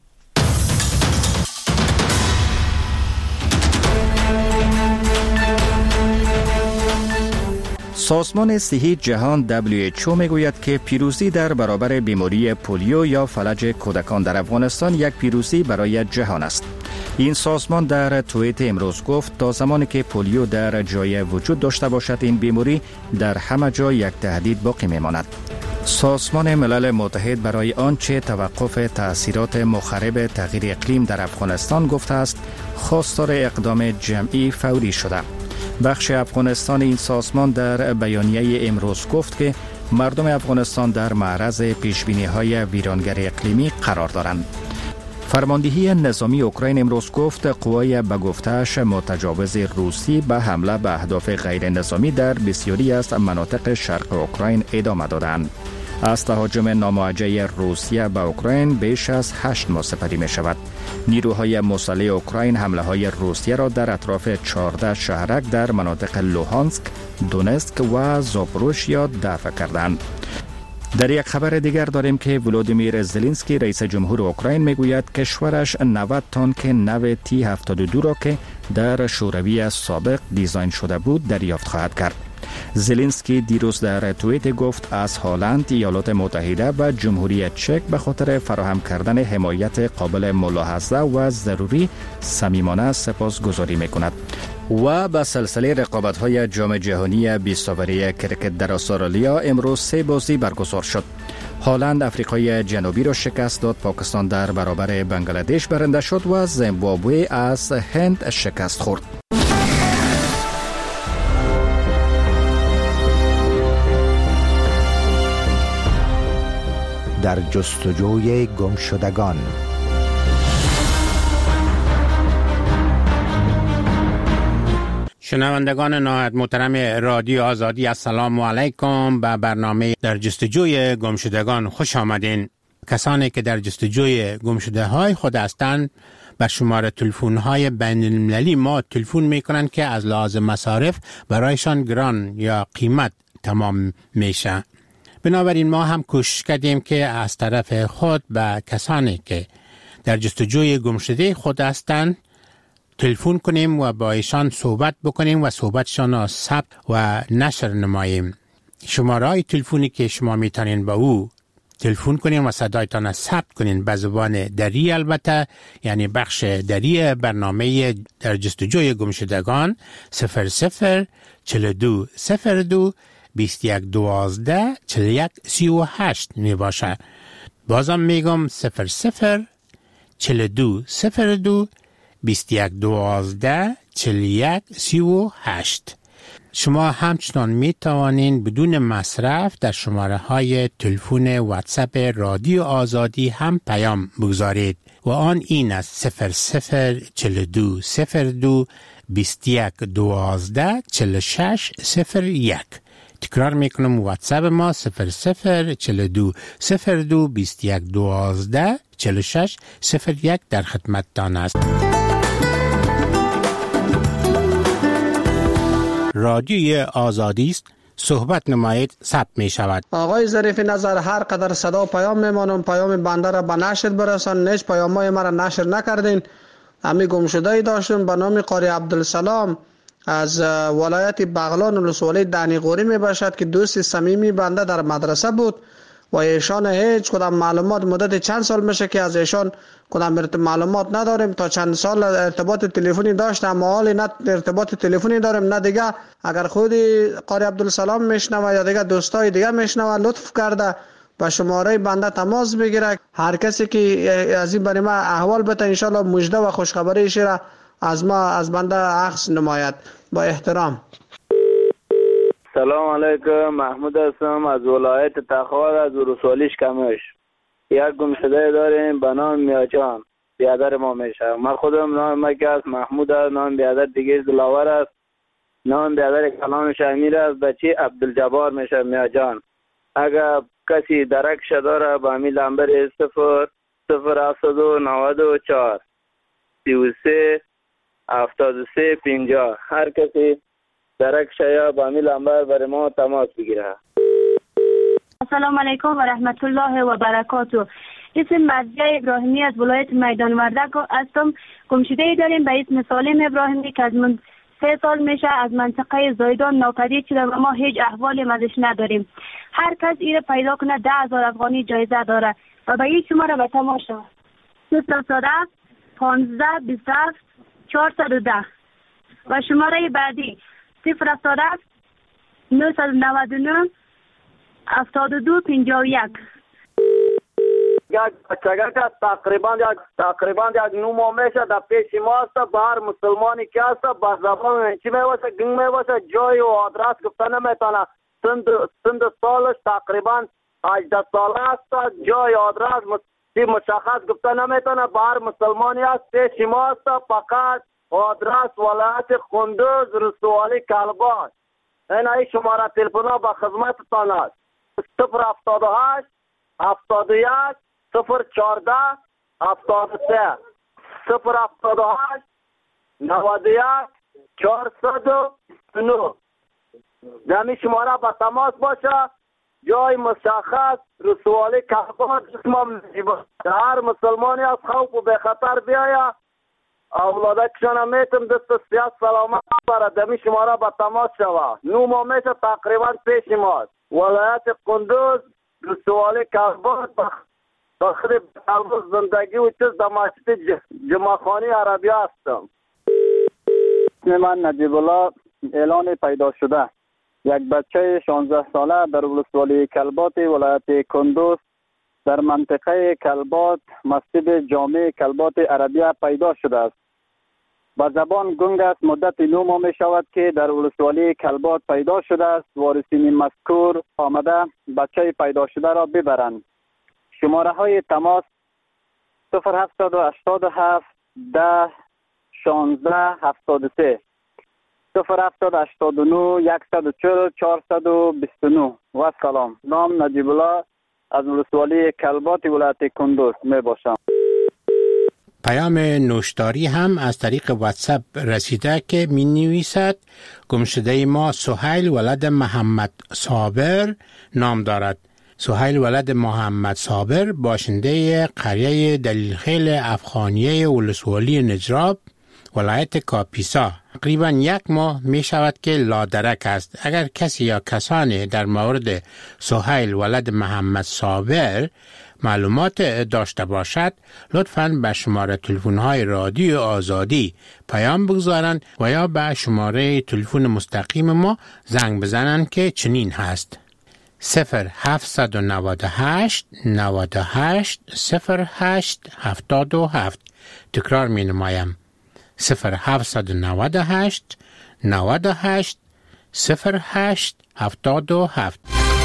سازمان صحی جهان دبلیو اچ او میگوید که پیروزی در برابر بیماری پولیو یا فلج کودکان در افغانستان یک پیروزی برای جهان است. این سازمان در توییت امروز گفت تا زمانی که پولیو در جای وجود داشته باشد این بیماری در همه جا یک تهدید باقی میماند. سازمان ملل متحد برای آنچه توقف تأثیرات مخرب تغییر اقلیم در افغانستان گفته است خواستار اقدام جمعی فوری شده. بخش افغانستان این سازمان در بیانیه امروز گفت که مردم افغانستان در معرض پیشبینی‌های ویرانگری اقلیمی قرار دارند. فرماندهی نظامی اوکراین امروز گفت قوای به گفته‌اش متجاوز روسی به حمله به اهداف غیر نظامی در بسیاری از مناطق شرق اوکراین ادامه دادند. از تهاجم ناموجه روسیه به اوکراین بیش از هشت ماه سپری می شود. نیروهای مسلح اوکراین حمله های روسیه را در اطراف چهارده شهرک در مناطق لوهانسک، دونتسک و زاپوروژیا دفع کردند. در یک خبر دیگر داریم که ولودیمیر زلنسکی رئیس جمهور اوکراین میگوید کشورش نود تانک نو تی هفتاد و دو را که در شوروی سابق دیزاین شده بود دریافت خواهد کرد. زلنسکی دیروز در توییت گفت از هلند، ایالات متحده و جمهوری چک به خاطر فراهم کردن حمایت قابل ملاحظه و ضروری صمیمانه سپاسگزاری میکند. و به سلسله رقابت‌های جام جهانی بیست اوری کرکت در استرالیا امروز سه بازی برگزار شد. هلند افریقای جنوبی را شکست داد، پاکستان در برابر بنگلادش برنده شد و زیمبابوه از هند شکست خورد. در جستجوی گمشدگان. شنوندگان نهایت محترم رادیو آزادی، السلام علیکم. به برنامه در جستجوی گمشدگان خوش آمدین. کسانی که در جستجوی گمشده های خود هستند به شماره تلفن های بین المللی ما تلفن می کنند که از لحاظ مصارف برایشان گران یا قیمت تمام میشه. بنابراین ما هم کوشش کردیم که از طرف خود به کسانی که در جستجوی گمشده خود هستند تلفن کنیم و با ایشان صحبت بکنیم و صحبتشان را ثبت و نشر نماییم. شماره های تلفنی که شما میتونین با او تلفن کنین و صدایتان را ثبت کنین به زبان دری، البته یعنی بخش دری برنامه در جستجوی گمشدگان صفر صفر چهل و دو صفر دو بیست و یک دوازده چهل و یک سی و هشت می باشه. بازم میگم صفر صفر چهل و دو صفر دو بیست و یک دوازده چهل و یک سی و هشت. شما همچنان می توانین بدون مصرف در شماره های تلفن واتساپ رادیو آزادی هم پیام بگذارید و آن این است صفر صفر چهل و دو صفر دو بیست و یک دوازده چهل و شش صفر یک. تکرار میکنم واتساپ ما صفر صفر چهل و دو صفر دو بیست و یک دوازده چهل و شش صفر یک در خدمتتان است. رادیوی آزادی است، صحبت نمایید، ثبت می شود. آقای ظریف نظر، هر قدر صدا و پیام میمانم، پیام بنده را به نشر برسان. نیش پیامای مرا نشر نکردین. امی گمشده‌ای داشتم به نام قاری عبدالسلام از ولایت بغلان ولسوالی دنیقوری می باشد که دوست صمیمی بنده در مدرسه بود و ایشان هیچ کدام معلومات مدت چند سال میشه که از ایشان کدام معلومات نداریم. تا چند سال ارتباط تلفنی داشتم اما حالی نه ارتباط تلفنی داریم نه دیگه. اگر خودی قاری عبدالسلام میشنوه یا دیگه دوستای دیگه میشنوه لطف کرده به شماره بنده تماس بگیره. هر کسی که از این برای ما احوال بده انشالله مژده و خوشخبریش را از ما از بنده عکس نماید. با احترام. سلام علیکم، محمود هستم از ولایت تخار از ولسوالی کمش. یک گمشده داریم به نام میاجان، بیادر ما میشه. من خودم نام مکه است، محمود است. نام بیادر دیگه دلاور است. نام بیادر کلامش امیر است. بچه عبدالجبار میشه میاجان. اگر کسی درکش داره با می لنبر صفر صفر هفتاد و نود و چهار سی و سه هفتاد و سه پنجاه، هر کسی درکش یا با می لنبر برای ما تماس بگیره. السلام علیکم و رحمت الله و برکاته. اسم مرضیه ابراهیمی از ولایت میدان وردک هستم. گمشده داریم به اسم سالم ابراهیمی که از من سه سال میشه از منطقه زایدان ناپدید شده و ما هیچ احوالی ازش نداریم. هر کس ایره پیدا کنه ده هزار افغانی جایزه داره و به این شماره به تماشا صفر صد پانزده بیست و هفت چهارصد و ده و شماره بعدی صفر صد نهصد و نود و نه هفتاد و دو پنجاه و یک. یک بچگه که تقریبا یک تقریبا یک نو ماه میشه در پیش ما است. به هر مسلمانی که است با زبان چی میواسه گنگ میواسه جای و آدرس گفته نمیتونه. سند سند سالش تقریبا هجده ساله است. جای آدرس مشخص گفته نمیتونه. به هر مسلمانی است پیش ما است. فقط آدرس ولایت قندوز رسوالی کلباش. این ای شماره تلفن ها به خدمتتان است. صفر هفتاد و هشت هفتاد و یک صفر چهارده هفتاد و سه صفر هفتاد و هشت نود و یک چهارصد و نه. دمی شماره به تماس باشه. جای مشخص رسوالی کلباش اسمم نجیبه. هر مسلمانی از خوف و به خطر بیاید اولاده کشانه میتم دست سیاست سلامت برای دمی شماره به تماس شوه. نو ما میشه تقریبا پیش ماست. ولایت قندوز رسوالی کلباش داخل کلباش زندگی و چیز در مسجد جمعخانی عربی هستم. اسم من نجیب الله اعلان پیدا شده. یک بچه شانزده ساله در ولسوالی کلبات ولایت قندوز در منطقه کلبات مسجد جامع کلبات عربیه پیدا شده است. با زبان گنگ است. مدت نو ماه می شود که در ولسوالی کلبات پیدا شده است. وارثین مذکور آمده بچه پیدا شده را ببرند. شماره های تماس صفر هفتاد و هشتاد و هفت ده شانزده هفتاد و سه صفر هفتاد هشتاد و نه یکصد و چهل چهارصد و بیست و نه. و سلام. نام نجیب الله از ولسوالی کلبات ولایت قندوز می باشم. پیام نوشداری هم از طریق واتساپ رسیده که می نویسد گمشده ما سهیل ولد محمد صابر نام دارد. سهیل ولد محمد صابر باشنده قریه دلیلخیل افغانیه ولسوالی نجراب ولایت کاپیسا تقریبا یک ماه می شود که لادرک است. اگر کسی یا کسانی در مورد سهیل ولد محمد صابر معلومات داشته باشد لطفاً به شماره تلفن های رادیو آزادی پیام بگذارند و یا به شماره تلفن مستقیم ما زنگ بزنند که چنین هست: صفر هفتصد و نود و هشت نود و هشت صفر هشت هفتاد و هفت. تکرار می نمایم: صفر هفتصد و نود و هشت نود و هشت صفر هشت هفتاد و هفت.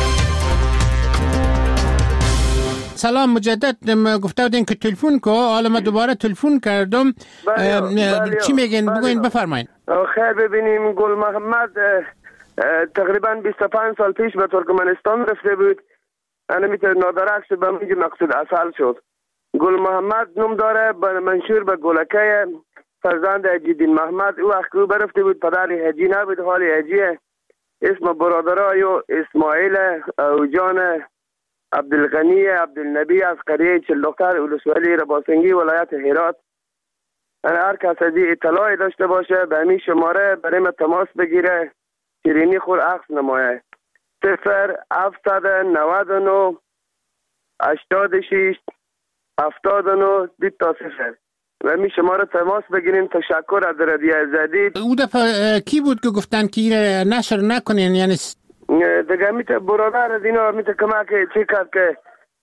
سلام مجدد. گفته بودین که تلفن کو، حالا من دوباره تلفن کردم. بله، بله. چی میگین؟ بگوین، بفرمایید. خیر، ببینیم گل محمد تقریبا بیست و پنج سال پیش به ترکمنستان رفته بود. انا میتونه نادرک شد، به میگه مقصود اصل شد. گل محمد نام داره، منشور به گلکه فرزند حجیدین محمد. او وقت او برفته بود، پدر حجی نبود، حال حجیه. اسم برادرای اسماعیل او جان عبدالغنی عبدالنبی از قریه چل دختر ولسوالی رباسنگی ولایت هرات. هر کس از این اطلاعی داشته باشه به همین شماره برای من تماس بگیره، شیرینی خور عکس نمایه. صفر هفتصد و نود و نه هشتاد و شش هفتاد و نه دو تا صفر. و همین شماره تماس بگیرین. تشکر از رادیو آزادی. او دفعه کی بود که گفتن که نشر نکنین؟ یعنی دیگه میته برادر از اینا میته کمک چی کرد که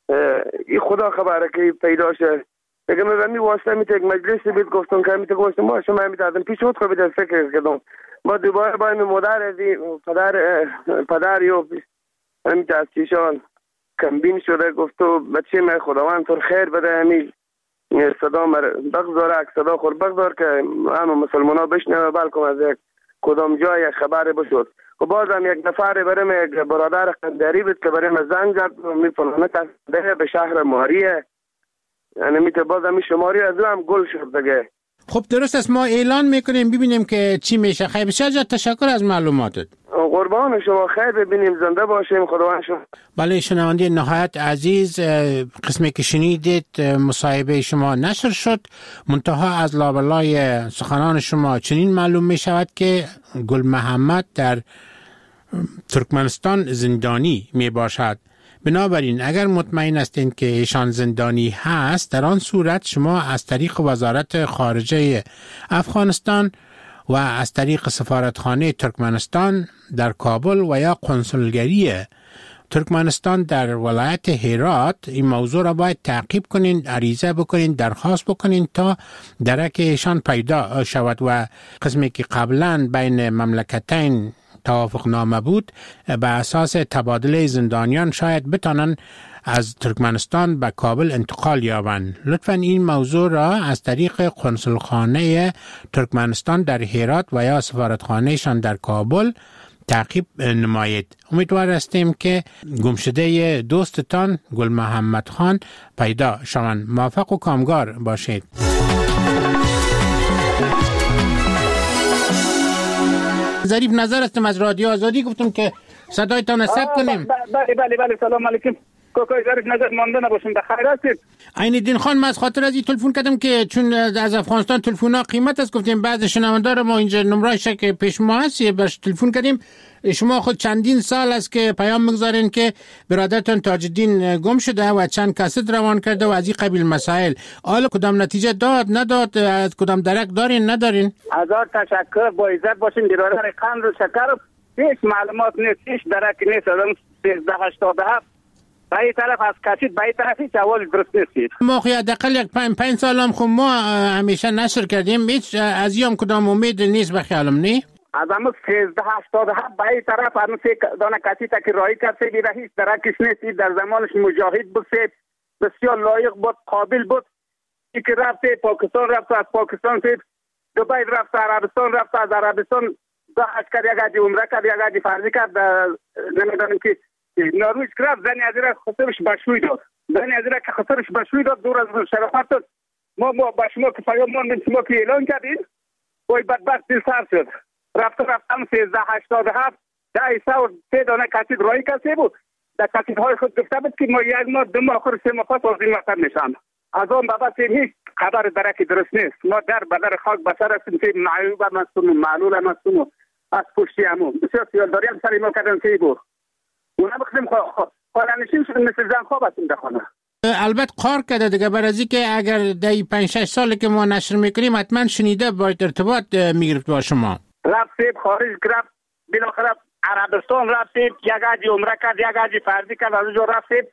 این خدا خبره که پیدا شه. اگه من می واسطه می یک مجلس بیت گفتم که می گفتم ما شما می دادم پیش خود خود فکر کردم ما دوباره با مادر از پدر پدر یو هم از چیشان کمبین شده گفت تو بچه من خداوند تو خیر بده همین صدا مر بگذار یک صدا خور بگذار که همه مسلمان ها بشنوه بلکه از یک کدام جای خبر بشد و بازم یک نفر برام یک برادر قندری بود که برام زنگ زد می فلانه تصده به شهر ماریه یعنی می بازم می شماری از هم گل شد دیگه. خب درست است ما اعلان میکنیم ببینیم که چی میشه. خیلی بسیار جا تشکر از معلوماتت. قربان شما خیر ببینیم زنده باشیم خداوند شما. بله شنونده نهایت عزیز قسمی که شنیدید مصاحبه شما نشر شد منتها از لابلای سخنان شما چنین معلوم می شود که گل محمد در ترکمنستان زندانی می باشد. بنابراین اگر مطمئن هستین که ایشان زندانی هست در آن صورت شما از طریق وزارت خارجه افغانستان و از طریق سفارتخانه ترکمنستان در کابل و یا قنصلگری ترکمنستان در ولایت هرات این موضوع را باید تعقیب کنین، عریضه بکنین، درخواست بکنین تا درک ایشان پیدا شود و قسمی که قبلا بین مملکتین توافق نامه بود به اساس تبادل زندانیان شاید بتانن از ترکمنستان به کابل انتقال یابند. لطفاً این موضوع را از طریق قنصلخانه ترکمنستان در هرات و یا سفارتخانهشان در کابل تعقیب نمایید. امیدوار هستیم که گمشده دوستتان گل محمد خان پیدا شوند. موفق و کامگار باشید. ظریف نظر هستم از رادیو آزادی گفتم که صدایتان ثبت کنیم. بله بله بله سلام علیکم. کوکای ظریف نظر مانده نباشیم بخیر هستید. عین الدین خان من از خاطر از این تلفن کردم که چون از افغانستان تلفن‌ها قیمت است گفتیم بعض شنوندار ما اینجا نمره شک پیش ما هست برش تلفن کردیم. شما خود چندین سال است که پیام میگذارین که برادرتون تاج الدین گم شده و چند کاست روان کرده و از این قبیل مسائل. حالا کدام نتیجه داد نداد از کدام درک دارین ندارین؟ هزار تشکر با عزت باشین. برادر قند و شکر هیچ معلومات نیست هیچ درک نیست. آدم سیزده هشتاد و هفت به این طرف از کشید به این طرف هیچ اول درست نیستید. ما خیلی حداقل یک پنج پنج سال هم خب ما همیشه نشر کردیم هیچ از یام کدام امید نیست به خیالم نی؟ از همون سیزده هشتاد و هفت به این طرف همون سی دانه کشید که رایی کرد سی بیره هیچ درکش نیستید. در زمانش مجاهد بود سی بسیار لایق بود قابل بود ای که رفت پاکستان رفت از پاکستان سی دبی رفت عربستان رفت از عربستان دا اشکر یک عجی عمره کرد یک عجی فرضی کرد نمیدانم که نروژ رفت زنی از را خسرش بشوی داد زنی از را که خسرش بشوی داد دور از شرافت داد. ما ما با شما که پیام ماندیم شما که اعلان کردین وای بدبخت دل سر شد رفت رفتم سیزده هشتاد و هفت ده ایسا و سه دانه کسید رایی کسی بود در کسیدهای خود گفته بود که ما یک ماه دو ماه خور سه ماه پس از این مطب نشم از آن بابا سیم هیچ خبر درکی درست نیست. ما در بدر خاک بسر هستیم که معیوب هم هستیم و معلول هم هستیم و از پشتی همون بسیار سیالداری هم سری ما کردن سی بود اونا بخدیم خالنشین شدیم مثل زن خواب هستیم در خانه. البته قار کرده دیگه برازی که اگر در پنج شش سالی که ما نشر میکنیم حتما شنیده باید ارتباط میگرفت با شما. رفت سیب خارج رفت بالاخره عربستان رفت سیب یک عجی عمره کرد یک عجی فرضی کرد از اونجا رفت سیب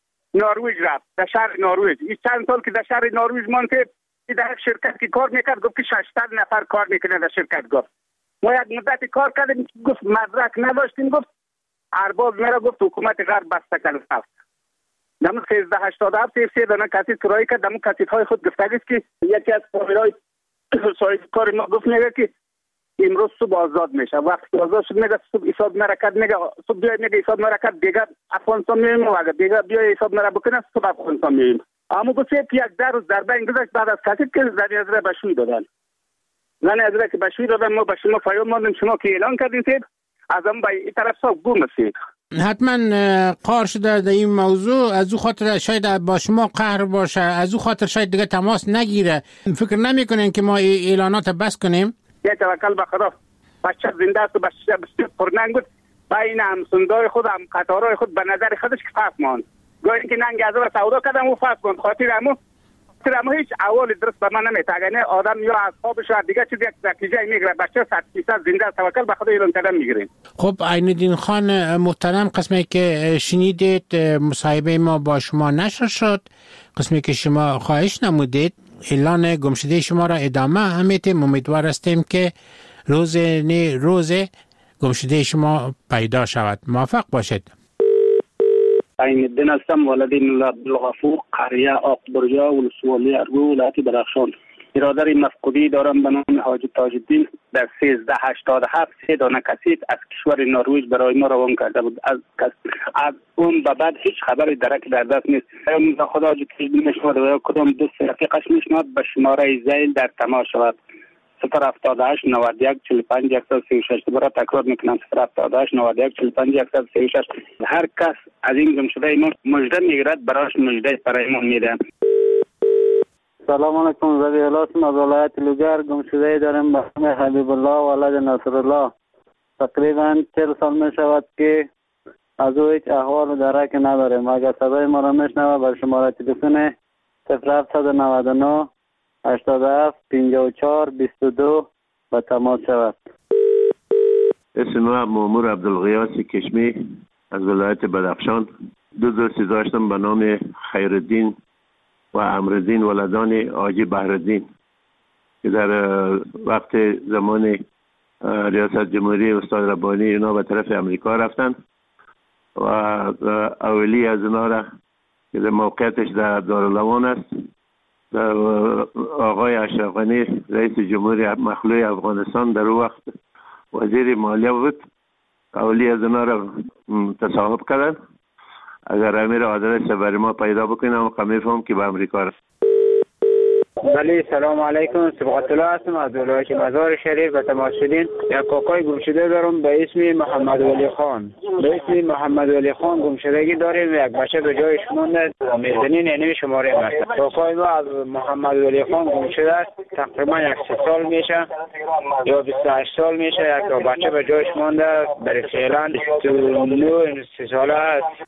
نروژ رفت در شهر نروژ. این چند سال که در شهر نروژ ماند سیب در یک شرکت که کار میکرد گفت که ششصد نفر کار میکنه در شرکت. گفت ما یک مدتی کار کردیم گفت مدرک نداشتیم گفت ارباب میرا گفت حکومت غرب بسته کرد رفت. دم سیزده هشتاد و هفت سه دانه کسید کرایی کرد دم کسیدهای خود گفته است که یکی از کارهای صاحب کار ما گفت میگه که امروز صبح آزاد میشه. وقتی آزاد شد میگه صبح حساب مرکت میگه صبح بیاید میگه حساب مرکت دیگه افغانستان میریم و اگه دیگه بیاید حساب مرکت بکنه صبح افغانستان میریم. اما گفت یک در روز ضربه این گذاشت بعد از کسید که زنی از را بشوی دادن زنی از را که بشوی دادن ما به شما پیام ماندیم شما که اعلان کردین سید از اون به این طرف صاحب گم هستید. حتما قار شده در این موضوع از او خاطر شاید با شما قهر باشه از او خاطر شاید دیگه تماس نگیره. فکر نمی کنین که ما اعلانات بس کنیم؟ یه توکل به خدا بچه زنده است و بچه بسیار پرننگ بود بین همسندای خود هم قطارهای خود به نظر خودش که فرق ماند گاهی که ننگ از را سودا کردم و فرق ماند خاطر همون اما هیچ اول درست به من نمیتگنه. آدم یا اصحابش و دیگه چیزی نتیجه میگیره. بچه صد فیصد زنده توکل به خدا ایلان کردن میگیریم. خب عین‌الدین خان محترم، قسمی که شنیدید مصاحبه ما با شما نشر شد، قسمی که شما خواهش نمودید اعلان گمشده شما را ادامه همیتیم. امیدوار هستیم که روز نه روز گمشده شما پیدا شود. موفق باشید. عین‌الدین هستم، والدین عبدالغفور، قریه آقبریا، ولسوالی ارگو، ولایت بدخشان. برادر مفقودی دارم به نام حاجی تاج الدین. در سیزده هشتاد و هفت سه دانه کسیت از کشور نروژ برای ما روان کرده بود. از از اون به بعد هیچ خبری درک در دست نیست. به خدا حاجی تاج الدین میشود و کدام دوست رفیقش میشود به شماره زیل در تماس شود. صفر هفتاد و هشت نود و یک چهل و پنج صد و سی و شش. دوباره تکرار میکنم، صفر هفتاد و هشت نود و یک چهل و پنج صد و سی و شش. هر کس از این گمشده ما مژده میگیرد برایش مژده فرایمان میدم. سلام علیکم، ربی الاسم از ولایت لوگر. گمشده داریم به نام حبیب الله ولد نصر الله. تقریبا چهل سال می شود که از او هیچ احوال و درک نداریم. اگر صدای ما را میشنوه بر شماره تلفن صفر هفتصد و نود و نه هشتاد و هفت پنجاه و چهار بیست و دو به تماس شود. اسم ما مامور عبدالغیاس کشمی از ولایت بدخشان. دو دوستی داشتم به نام خیرالدین و امرالدین ولدان حاجی بهرالدین که در وقت زمان ریاست جمهوری استاد ربانی اینا به طرف امریکا رفتن و اولی از اینا را که موقعیتش در دارالموان است، آقای اشرف غنی رئیس جمهوری مخلوع افغانستان در اون وقت وزیر مالیه بود. اولی از اینا را تصاحب کردن. اگر امیر آدرس برای ما پیدا بکنم و میفهم که به امریکا رفت. بله سلام علیکم، صبغت الله هستم از ولایت مزار شریف به تماس شدین. یک کاکای گمشده دارم به اسم محمد ولی خان. به اسم محمد ولی خان گمشدگی داریم. یک بچه به جایش مونده، میزنین یعنی شماره است. کاکای ما از محمد ولی خان گمشده است. تقریبا یک سه سال میشه یا بیست و هشت سال میشه. یک بچه به جایش مونده، برای فعلا بیست و نه سه ساله است.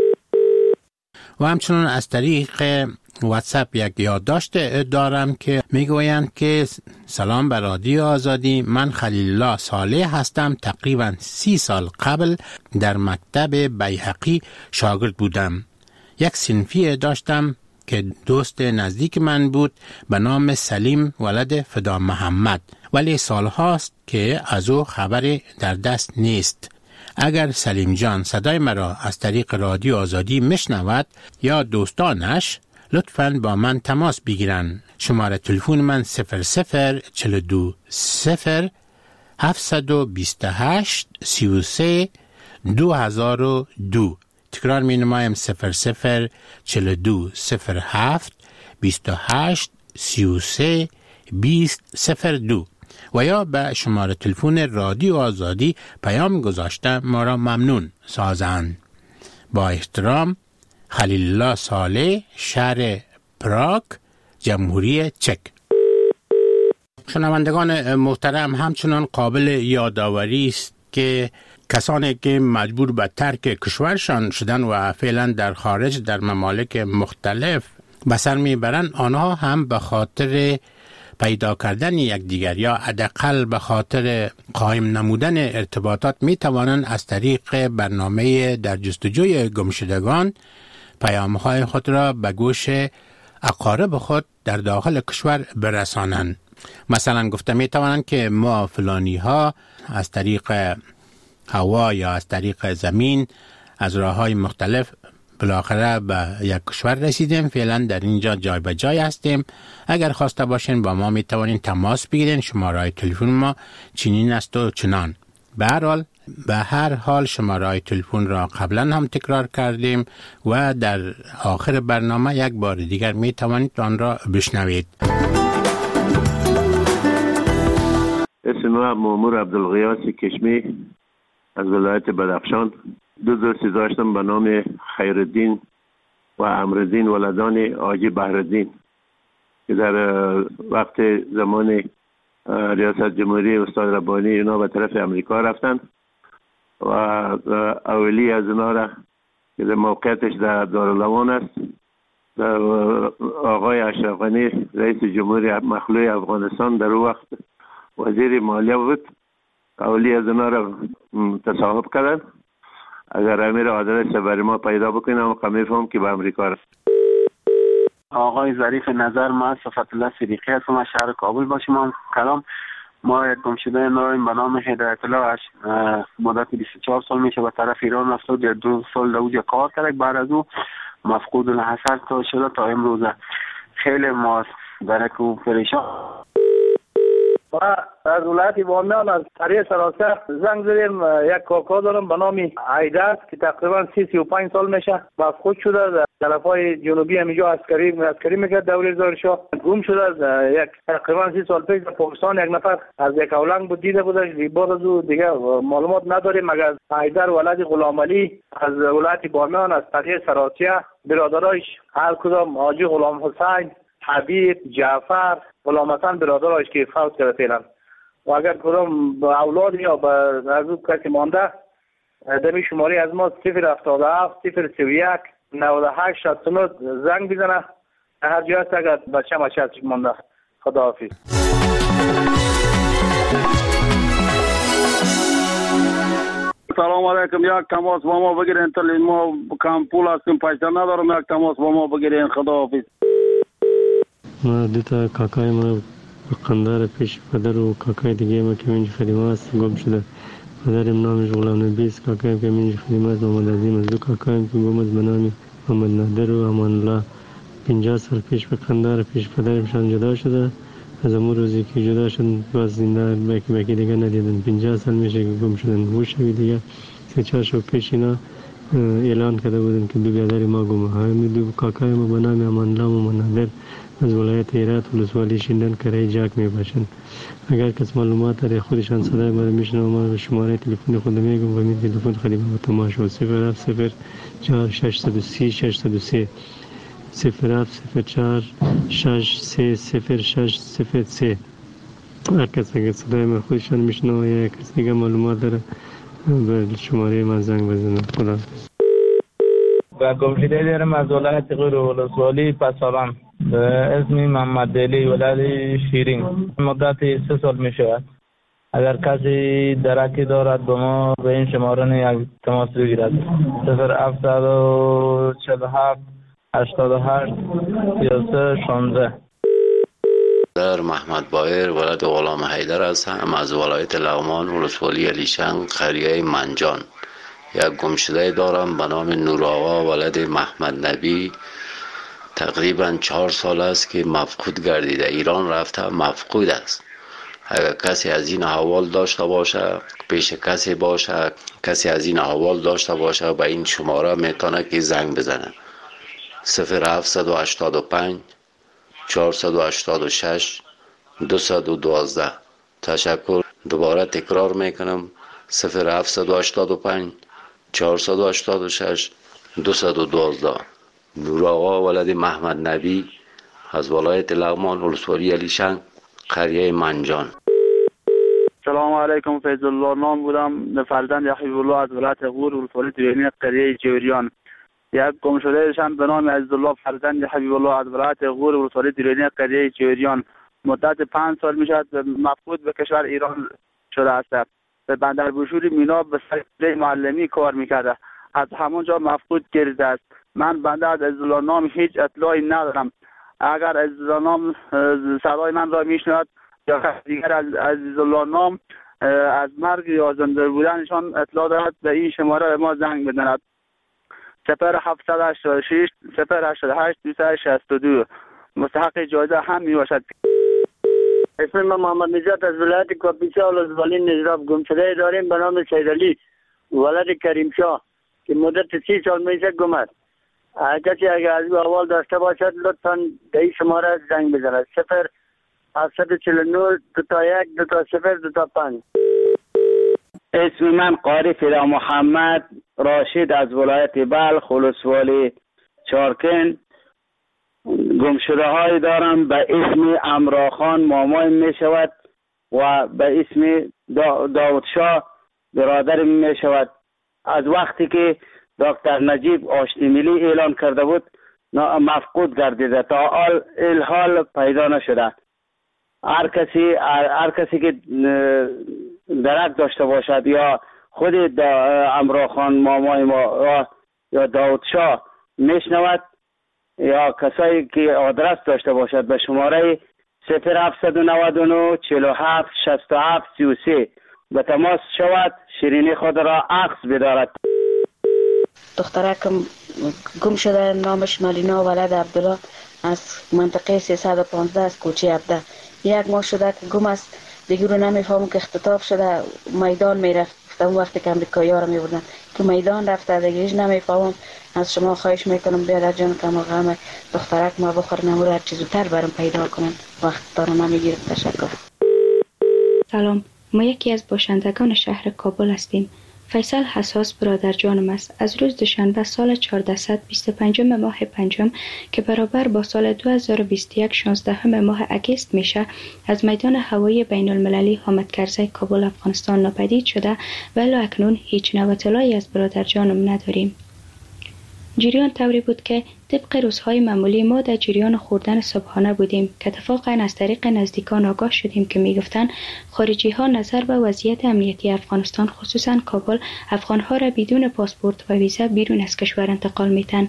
و همچنان از طریق واتساپ یک یادداشت دارم که میگویند که سلام بر رادیو آزادی، من خلیل الله صالح هستم. تقریبا سی سال قبل در مکتب بیهقی شاگرد بودم. یک صنفی داشتم که دوست نزدیک من بود به نام سلیم ولد فدا محمد، ولی سالهاست که از او خبری در دست نیست. اگر سلیم جان صدای مرا از طریق رادیو آزادی میشنود یا دوستانش، لطفاً با من تماس بگیرن. شماره تلفن من صفر صفر چهل و دو صفر هفتصد و بیست و هشت سی و سه دو هزار و دو. تکرار می نمایم صفر صفر چهل و دو صفر هفت بیست و هشت سی و سه بیست صفر دو و یا به شماره تلفن رادیو آزادی پیام گذاشته ما را ممنون سازند. با احترام، خلیل الله صالح، شهر پراگ، جمهوری چک. شنوندگان محترم، همچنان قابل یادآوری است که کسانی که مجبور به ترک کشورشان شدن و فعلا در خارج در ممالک مختلف به سر میبرند، آنها هم به خاطر پیدا کردن یکدیگر یا حداقل به خاطر قائم نمودن ارتباطات می توانند از طریق برنامه در جستجوی گمشدگان پیام‌های خود را به گوش اقارب خود در داخل کشور برسانند. مثلا گفته می توانند که ما فلانی ها از طریق هوا یا از طریق زمین از راه‌های مختلف بالاخره به یک کشور رسیدیم، فعلا در اینجا جای به جای هستیم. اگر خواسته باشین با ما می توانین تماس بگیرین. شماره تلفن ما چنین است و چنان. به هر حال به هر حال شماره تلفن را قبلا هم تکرار کردیم و در آخر برنامه یک بار دیگر می توانید آن را بشنوید. اسم ما مامور عبدالغیاس کشمی از ولایت بدخشان. دو دوستی داشتم به نام خیرالدین و امرالدین ولدان حاجی بهرالدین که در وقت زمان ریاست جمهوری استاد ربانی اینا به طرف امریکا رفتن و اولی از اینا را که موقعیتش در دارالموان است، آقای اشرف غنی رئیس جمهوری مخلوع افغانستان در وقت وزیر مالیه بود، اولی از اونا را تصاحب کردن. اگر امیر آدرس برای ما پیدا بکنم قمی فهم که به امریکا رفت. آقای ظریف نظر، ما صفت الله صدیقی هستم از شهر کابل با شما کلام. ما یک گمشده داریم به نام هدایت الله، مدت بیست و چهار سال میشه به طرف ایران رفته و دو سال در اونجا کار کرد. بعد از او مفقود الحصر تا شده تا امروز. خیلی ما درک و پریشان. و از ولایت بامیان از طریق سراسر زنگ زدیم. یک کاکا دارم به نام عیدر که تقریبا سی سی و پنج سال میشه مفقود شده در طرفای جنوبی همینجا عسکری عسکری میکرد دوره زارشاه. گم شده یک تقریبا سی سال پیش در پاکستان. یک نفر از یک اولنگ بود دیده بودش. بعد از او دیگه معلومات نداریم مگر عیدر ولد غلام علی از ولایت بامیان از طریق سراسر برادرایش هر کدام حاجی غلام حسین، حبیب، جعفر، غلام حسن برادرایش که فوت کرده فعلا. و اگر کدام اولاد یا به از او کسی مانده دمی شماری از ما صفر هفتاد و هفت صفر سی و یک نود و هشت شصت و نه زنگ بزنه. هر جای هست اگر بچه مچه هستش مانده. خداحافظ. سلام علیکم. یک تماس با ما بگیرین. تل ما کم پول هستیم، پیسه ندارم. یک تماس با ما بگیرین. خداحافظ. ما دیتا کاکای ما قندار پیش پدر و کاکای دیگه ما که منج خدمه است گم شده. پدرم نامش غلام نبی است، کاکایم که منج خدمه است محمد عظیم است. دو کاکایم که گم است به نام محمد نادر و امان الله. پنجاه سال پیش به قندار پیش پدرمشان جدا شده. از امون روزی که جدا شد باز زنده باکی باکی دیگه ندیدن. پنجاه سال میشه که گم شدن. موشوی دیگه سه چهار شو پیش اینا اعلان کرده بودن که دو بیادر ما گم. همین دو کاکای ما به نام امان الله و محمد نادر از ولایت هرات ولسوالی شیندن کرای جاک می باشند. اگر کس معلومات داره خودشان صدای ما میشنه و ما شماره تلفن خود میگم و می تلفن خدمت با تماشا صفر هفت صفر چهار ششصد و سی ششصد و سه صفر هفت صفر چهار شش سه صفر شش صفر سه. هر کس اگر صدای ما خودشان میشنه و یا کس دیگه معلومات داره به شماره من زنگ بزنه. خدا و گمشده دارم از ولایت غور ولسوالی پسابم به اسم محمد علی ولد شیرین. مدت سه سال می شود. اگر کسی درکی دارد به ما به این شماره یک تماس بگیرد. صفر هفتصد و چهل و هفت هشتاد و هشت سی و سه شانزده. در محمد بایر ولد غلام حیدر هستم از ولایت لغمان ولسوالی علیشنگ قریه منجان. یک گمشده دارم به نام نور آقا ولد محمد نبی. تقریبا چهار سال است که مفقود گردیده. ایران رفته مفقود است. اگر کسی از این احوال داشته باشه، پیش کسی باشه، کسی از این احوال داشته باشه به این شماره میتونه که زنگ بزنه. صفر هفتصد و هشتاد و پنج چهارصد و هشتاد و شش دویست و دوازده. تشکر. دوباره تکرار میکنم. صفر هفتصد و هشتاد و پنج چهارصد و هشتاد و شش دویست و دوازده. نور آقا ولد محمد نبی از ولایت لغمان ولسوالی علیشنگ قریه منجان. سلام علیکم. فیض الله نام بودم، فرزند حبیب الله از ولایت غور ولسوالی دیرینی قریه جوریان. یک گمشده شان به نام عزیزالله فرزند حبیب الله از ولایت غور ولسوالی دیرینی قریه جوریان. مدت پنج سال میشد مفقود به کشور ایران شده است. به بندر بوشوری مینا به سر معلمی کار میکرده. از همونجا مفقود گردیده است. من بنده از عزیزالله نام هیچ اطلاعی ندارم. اگر عزیزالله نام صدای من را میشنود یا دیگر از عزیزالله نام از مرگ یا زنده بودنشان اطلاع دارد به این شماره ما زنگ بزند. صفر هفتصد و هشتاد و شش صفر هشتاد و هشت دویست شصت و دو. مستحق جایزه هم می باشد. اسم من محمد نجات از ولایت کاپیسا ولسوالی نجراب. گمشده داریم به نام سیدعلی ولد کریم شاه که مدت سی سال میشه گم است. کسی اگر از او احوال داشته باشد لطفا در این شماره زنگ بزند. صفر هفتصد و چهل و نه دو تا یک دو تا صفر دو تا پنج. اسم من قاری فدا محمد راشد از ولایت بلخ ولسوالی چارکن. گمشده های دارم به اسم امراخان مامای می شود و به اسم دا داود شاه برادر می شود. از وقتی که دکتر نجیب آشتی ملی اعلان کرده بود مفقود گردیده، تا حال الحال پیدا نشده. هر کسی هر کسی که درک داشته باشد یا خود امرا خان مامای ما یا داود شاه میشنود یا کسایی که آدرس داشته باشد به شماره صفر هفت نه نه چهل و هفت شصت و هفت سی و سه به تماس شود، شیرینی خود را عکس بدارد. دخترکم گم شده، نامش مالینا ولد عبدالله از منطقه سیصد و پانزده از کوچه عبده. یک ماه شده که گم است، دیگه رو نمیفهمم که اختطاف شده، میدان میرفت. اون وقتی که امریکایی ها رو میبردن که میدان رفته، دیگه هیچ نمیفهمم. از شما خواهش میکنم بیادر جان که ما غم دخترک ما بخور نمور هر چیزو تر برام پیدا کنن، وقت دارو نمیگیرم. تشکر. سلام، ما یکی از باشندگان شهر کابل هستیم. فیصل حساس برادر جانم است. از روز دوشنبه سال چهارصد و بیست و پنج ماه پنجم که برابر با سال دو هزار و بیست و یک شانزده ماه اگست میشه، از میدان هوایی بین المللی حامد کرزی کابل افغانستان ناپدید شده و الی اکنون هیچ نوع اطلاعی از برادر جانم نداریم. جریان طوری بود که طبق روزهای معمولی ما در جریان خوردن صبحانه بودیم که اتفاقا از طریق نزدیکان آگاه شدیم که میگفتند خارجی ها نظر به وضعیت امنیتی افغانستان خصوصا کابل افغان ها را بدون پاسپورت و ویزا بیرون از کشور انتقال میتن.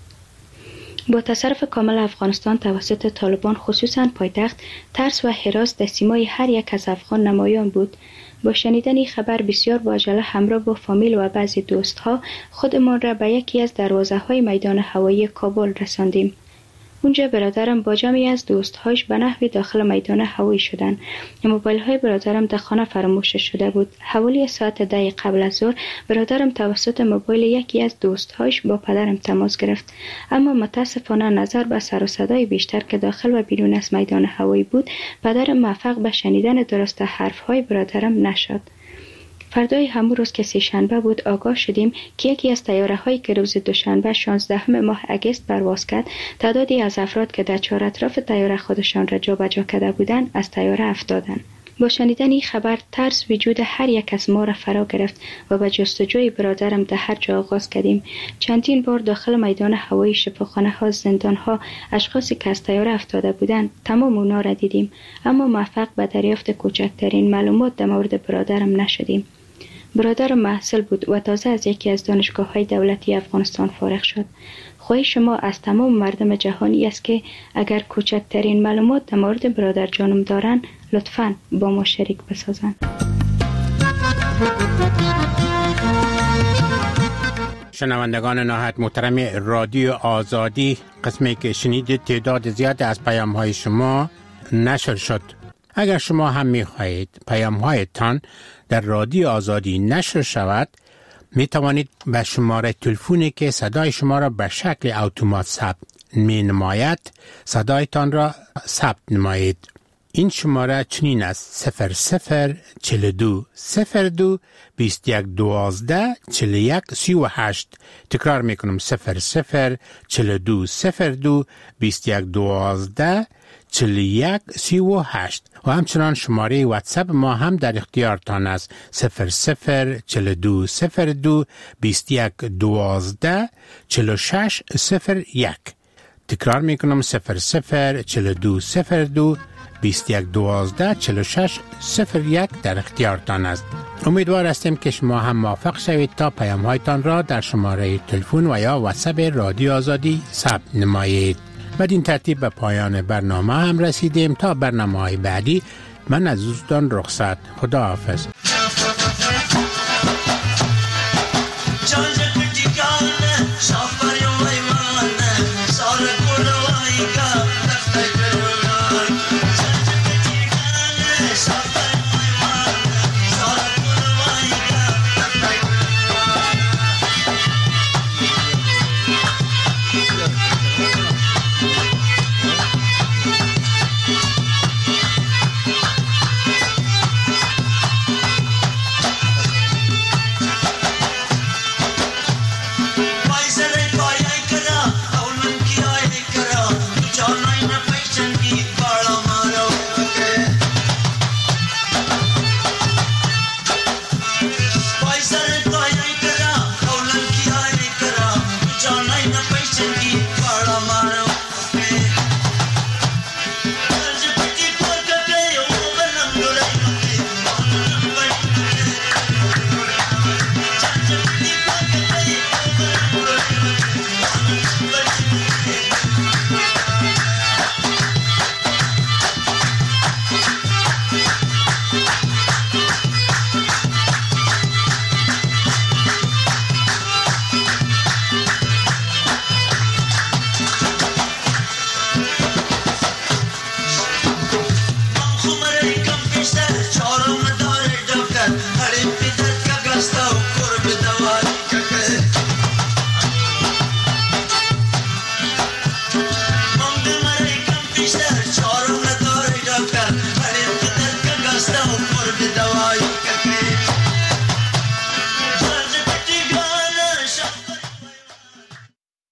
با تصرف کامل افغانستان توسط طالبان خصوصا پایتخت، ترس و هراس در سیمای هر یک از افغان نمایان بود. با شنیدن این خبر بسیار با عجله همراه با فامیل و بعضی دوستها خودمان را به یکی از دروازه های میدان هوایی کابل رساندیم. اونجا برادرم با جمعی از دوستهاش به نحوی داخل میدان هوایی شدن. موبایل های برادرم در خانه فراموش شده بود. حوالی ساعت ده قبل از ظهر برادرم توسط موبایل یکی از دوستهاش با پدرم تماس گرفت، اما متاسفانه نظر به سر و صدای بیشتر که داخل و بیرون از میدان هوایی بود، پدرم موفق به شنیدن درست حرف های برادرم نشد. فردای همون روز که سه شنبه بود آگاه شدیم که یکی از طیاره هایی که روز دوشنبه شانزده ماه اگست پرواز کرد، تعدادی از افراد که در چهار اطراف طیاره خودشان را جابجا کرده بودند از طیاره افتادند. با شنیدن این خبر ترس وجود هر یک از ما را فرا گرفت و به جستجوی برادرم در هر جا آغاز کردیم. چندین بار داخل میدان هوایی، شفاخانه ها، زندان ها، اشخاصی که از طیاره افتاده بودند تمام اونا را دیدیم، اما موفق به دریافت کوچکترین معلومات در مورد برادرم نشدیم. برادرم محصل بود و تازه از یکی از دانشگاه‌های دولتی افغانستان فارغ شد. خواهش شما از تمام مردم جهانی است که اگر کوچکترین معلومات در مورد برادر جانم دارن لطفاً با ما شریک بسازن. شنوندگان نهایت محترم رادیو آزادی، قسمی که شنیدید تعداد زیاد از پیام های شما نشر شد. اگر شما هم می خواهید پیام هایتان در رادیو آزادی نشر شود، می توانید به شماره تلفنی که صدای شما را به شکل اتومات ثبت می نماید صدایتان را ثبت نمایید. این شماره چنین است: صفر صفر چهل دو صفر دو بیست یک دوازده چهل یک سی و هشت. تکرار می کنم: صفر صفر چهل دو صفر دو بیست یک دوازده چهل یک سی و هشت. و همچنان شماره واتساپ ما هم در اختیارتان است: صفر صفر چهل دو صفر دو بیست یک دوازده چهل شش صفر یک. تکرار می کنم: صفر صفر چهل دو صفر دو بیست یک دوازده چهل شش صفر یک در اختیارتان است. امیدوار هستیم که شما هم موفق شوید تا پیام هایتان را در شماره تلفن و یا واتساپ رادیو آزادی ثبت نمایید. بدین ترتیب به پایان برنامه هم رسیدیم. تا برنامه های بعدی من از دوستان رخصت. خدا حافظ. پیشگی بارا ما